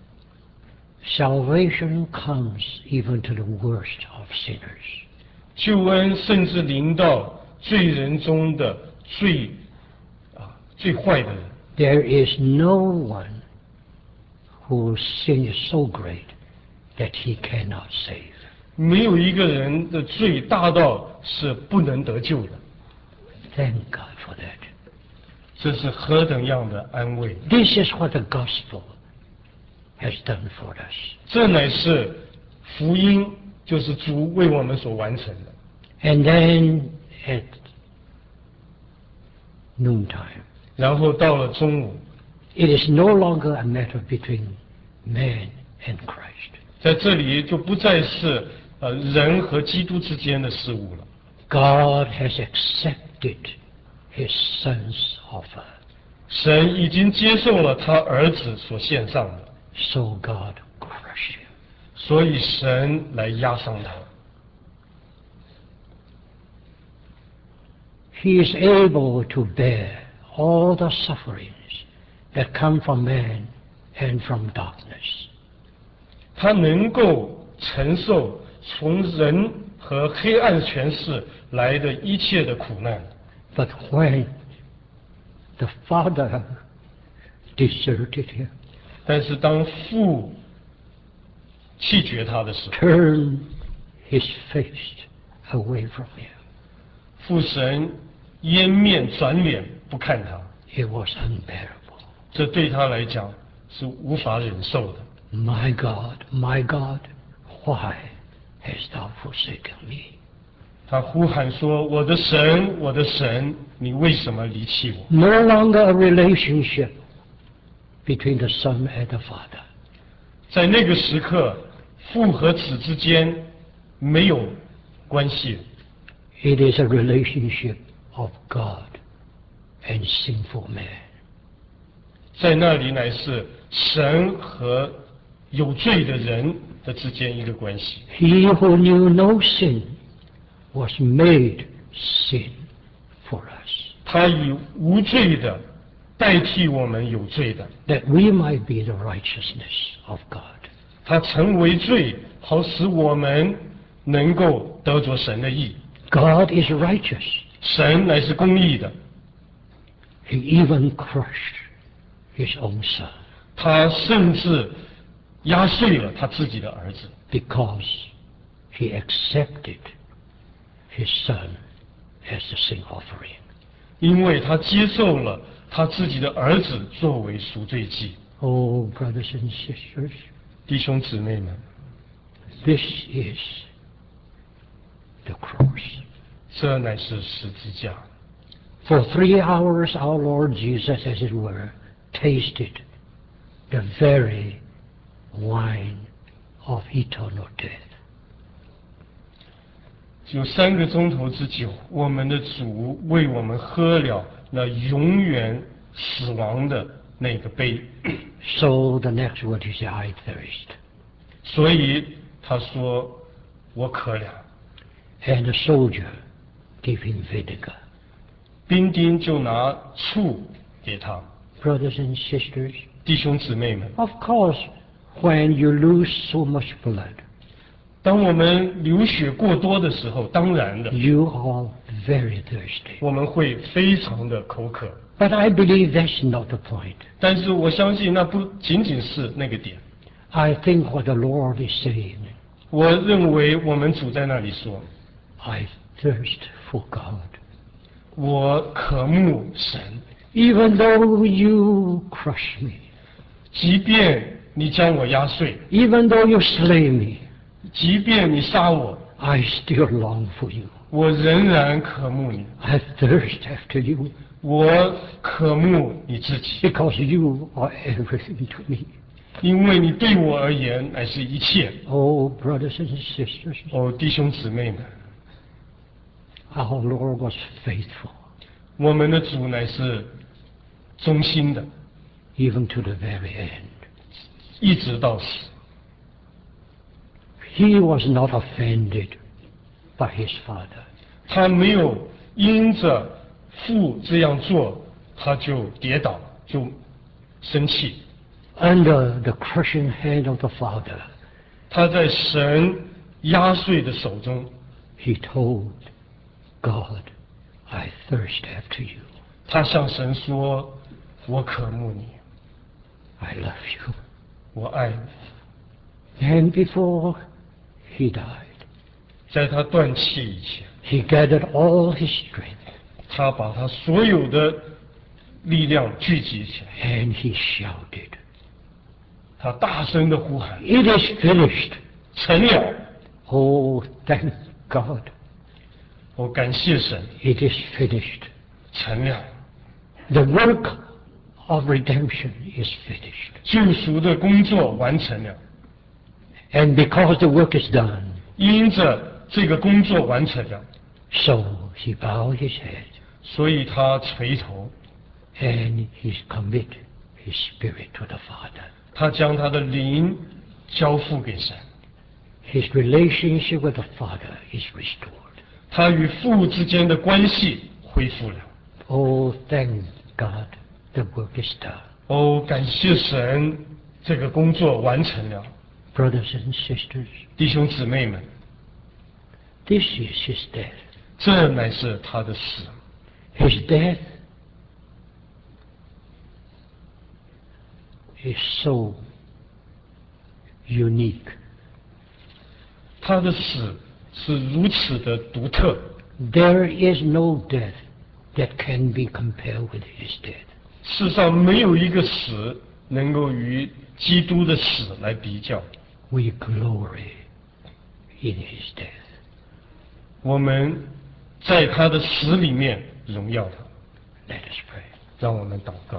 Speaker 1: Salvation comes even to the worst of sinners.
Speaker 2: 救恩甚至临到罪人中的最啊最坏的人。
Speaker 1: There is no one whose sin is so great that he cannot save.
Speaker 2: 没有一个人的罪大到是不能得救的。
Speaker 1: Thank God for that.
Speaker 2: 这是何等样的安慰！
Speaker 1: This is what the gospel has done for us.
Speaker 2: 这乃是福音，就是主为我们所完成的。
Speaker 1: And then at noontime,
Speaker 2: 然后到了中午，
Speaker 1: it is no longer a matter between man and Christ.
Speaker 2: 在这里就不再是呃人和基督之间的事物了。
Speaker 1: God has accepted His Son's offer.
Speaker 2: 神已经接受了他儿子所献上的，
Speaker 1: So God crushed him.
Speaker 2: 所以神来压伤他。
Speaker 1: He is able to bear all the sufferings that come from man and from darkness.
Speaker 2: 他能够承受从人和黑暗权势来的一切的苦难。
Speaker 1: But when the Father deserted him,
Speaker 2: 但是当父弃绝他的时候，
Speaker 1: turned his face away from him,
Speaker 2: 父神掩面转脸不看他，
Speaker 1: it was unbearable.
Speaker 2: 这对他来讲是无法忍受的。
Speaker 1: My God, my God, why hast thou forsaken me?
Speaker 2: 他呼喊说：“我的神，我的神，你为什么离弃我？”
Speaker 1: No longer a relationship between the Son and the Father.
Speaker 2: 在那个时刻，父和子之间没有关系，
Speaker 1: It is a relationship of God and sinful man.
Speaker 2: 在那里乃是神和有罪的人的之间一个关系。
Speaker 1: He who knew no sin was made sin for us,
Speaker 2: 他以无罪的代替我们有罪的，
Speaker 1: that we might be the righteousness of God.
Speaker 2: 他成为罪，好使我们能够得着神的义。
Speaker 1: God is righteous.
Speaker 2: 神乃是公义的，
Speaker 1: He even crushed his own son
Speaker 2: 他甚至压碎了他自己的儿子，
Speaker 1: because he accepted his son as the sin offering.
Speaker 2: 因为他接受了他自己的儿子作为赎罪祭。
Speaker 1: Oh, brothers and sisters,
Speaker 2: 弟兄姊妹们，
Speaker 1: this is the cross.
Speaker 2: 这乃是十字架。
Speaker 1: For three hours our Lord Jesus, as it were, tasted the very wine of eternal death.
Speaker 2: 有三个钟头之久，我们的主为我们喝了那永远死亡的那个杯。
Speaker 1: So the next word is, I thirst.
Speaker 2: 所以他说我可怜。
Speaker 1: And the soldier gave him vinegar.
Speaker 2: 兵丁就拿醋给他。
Speaker 1: Brothers and sisters,
Speaker 2: 弟兄姊妹们，
Speaker 1: of course, when you lose so much blood,
Speaker 2: 当我们流血过多的时候，当然的，
Speaker 1: you are very thirsty.
Speaker 2: 我们会非常的口渴。
Speaker 1: But I believe that's not the point.
Speaker 2: 但是我相信那不仅仅是那个点。
Speaker 1: I think what the Lord is saying,
Speaker 2: 我认为我们主在那里说，
Speaker 1: I thirst for God.
Speaker 2: 我渴慕神，
Speaker 1: Even though you crush me,
Speaker 2: 即便你将我压碎，
Speaker 1: even though you slay me,
Speaker 2: 即便你杀我，
Speaker 1: I still long for you.
Speaker 2: 我仍然渴慕你，
Speaker 1: I thirst after you
Speaker 2: 我渴慕你自己，
Speaker 1: because you are everything to me.
Speaker 2: 因为你对我而言乃是一切。
Speaker 1: Oh, brothers and sisters,
Speaker 2: 哦，弟兄姊妹们，
Speaker 1: our Lord was faithful
Speaker 2: 我们的主乃是忠心的，
Speaker 1: even to the very end.
Speaker 2: 一直到死。
Speaker 1: He was not offended by his Father.
Speaker 2: 他没有因着父这样做，他就跌倒，就生气。
Speaker 1: Under the crushing hand of the Father,
Speaker 2: 他在神压碎的手中，
Speaker 1: he told God, I thirst after you.
Speaker 2: 他向神说：“我渴慕你，
Speaker 1: I love you.
Speaker 2: 我爱你。”
Speaker 1: And before he died,
Speaker 2: 在他断气以前，
Speaker 1: he gathered all his strength
Speaker 2: 他把他所有的力量聚集起来，
Speaker 1: and he shouted,
Speaker 2: 他大声的呼喊
Speaker 1: It is finished.
Speaker 2: 成了。
Speaker 1: Oh, thank God.
Speaker 2: 我感谢神，
Speaker 1: It is finished.
Speaker 2: 成了。
Speaker 1: The work of redemption is finished.
Speaker 2: 救赎的工作完成了。
Speaker 1: And because the work is done,
Speaker 2: 因着这个工作完成了，
Speaker 1: so he bowed his head
Speaker 2: 所以他垂头，
Speaker 1: and he committed his spirit to the Father.
Speaker 2: 他将他的灵交付给神，
Speaker 1: His relationship with the Father is restored.
Speaker 2: 他与父之间的关系恢复了。
Speaker 1: Oh, thank God, the work is done.
Speaker 2: 哦，感谢神，这个工作完成了。
Speaker 1: Brothers and sisters,
Speaker 2: 弟兄姊妹们，
Speaker 1: this is his death.
Speaker 2: 这乃是他的死。
Speaker 1: His death is so unique.
Speaker 2: 他的死是如此的独特，
Speaker 1: There is no death that can be compared with his death.
Speaker 2: 世上没有一个死能够与基督的死来比较。
Speaker 1: We glory in his death.
Speaker 2: 我们在他的死里面荣耀他。
Speaker 1: Let us pray.
Speaker 2: 让我们祷告。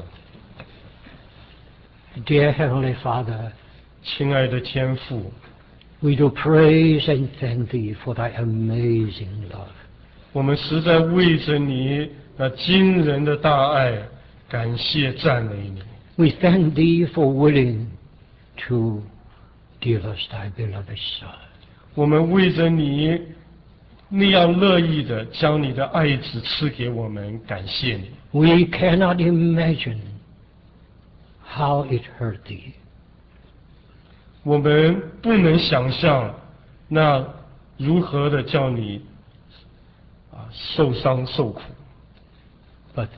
Speaker 1: Dear Heavenly Father,
Speaker 2: 亲爱的天父，
Speaker 1: we do praise and thank Thee for Thy amazing love.
Speaker 2: 我们实在为着你那惊人的大爱感谢赞美你。
Speaker 1: We thank Thee for willing to give us Thy beloved Son.
Speaker 2: 我们为着你那样乐意的将你的爱子赐给我们，感谢你。
Speaker 1: We cannot imagine how it hurt Thee.
Speaker 2: 我们不能想象那如何的叫你啊受伤受苦，
Speaker 1: But,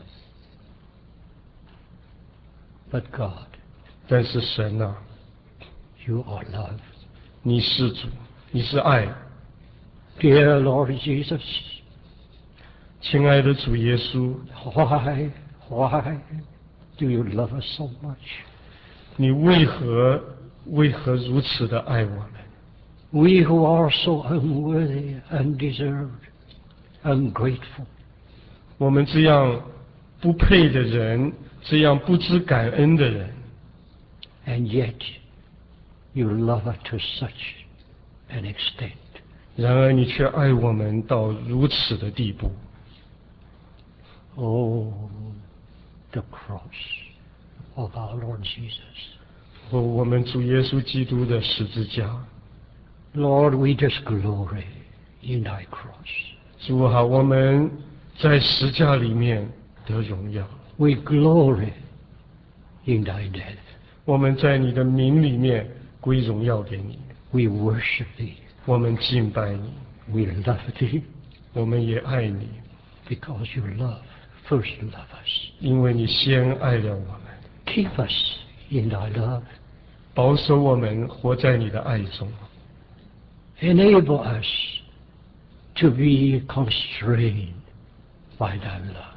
Speaker 1: but God,
Speaker 2: 但是神啊，
Speaker 1: You are love.
Speaker 2: 你是主，你是爱。
Speaker 1: Dear Lord Jesus,
Speaker 2: 亲爱的主耶稣，
Speaker 1: why, why do You love us so much?
Speaker 2: 你为何为何如此的爱我们？
Speaker 1: We who are so unworthy, undeserved, ungrateful.
Speaker 2: 我们这样不配的人，这样不知感恩的人，
Speaker 1: And yet, You love us to such an extent.
Speaker 2: 然而你却爱我们到如此的地步。
Speaker 1: Oh, the cross of our Lord Jesus.
Speaker 2: 和我们主耶稣基督的十字架。
Speaker 1: Lord, we just glory in thy cross.
Speaker 2: 主啊，我们在十架里面得荣耀。
Speaker 1: We glory in thy death.
Speaker 2: 我们在你的名里面归荣耀给你。
Speaker 1: We worship thee.
Speaker 2: 我们敬拜你。
Speaker 1: We love thee.
Speaker 2: 我们也爱你。
Speaker 1: Because you love, first love us.
Speaker 2: 因为你先爱了我们。
Speaker 1: Keep us in thy love.
Speaker 2: 保守我们活在你的爱中。
Speaker 1: Enable us to be constrained by thy love.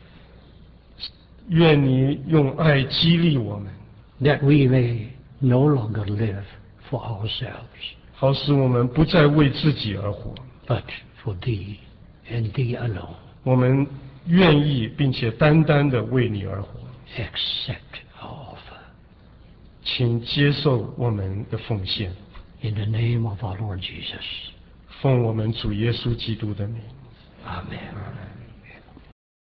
Speaker 2: 愿你用爱激励我们。
Speaker 1: That we may no longer live for ourselves.
Speaker 2: 好使我们不再为自己而活。
Speaker 1: But for thee and thee alone.
Speaker 2: 我们愿意并且单单的为你而活。
Speaker 1: Accept our offer.
Speaker 2: 请接受我们的奉献。
Speaker 1: In the name of our Lord Jesus.
Speaker 2: 奉我们主耶稣基督的名。
Speaker 1: Amen.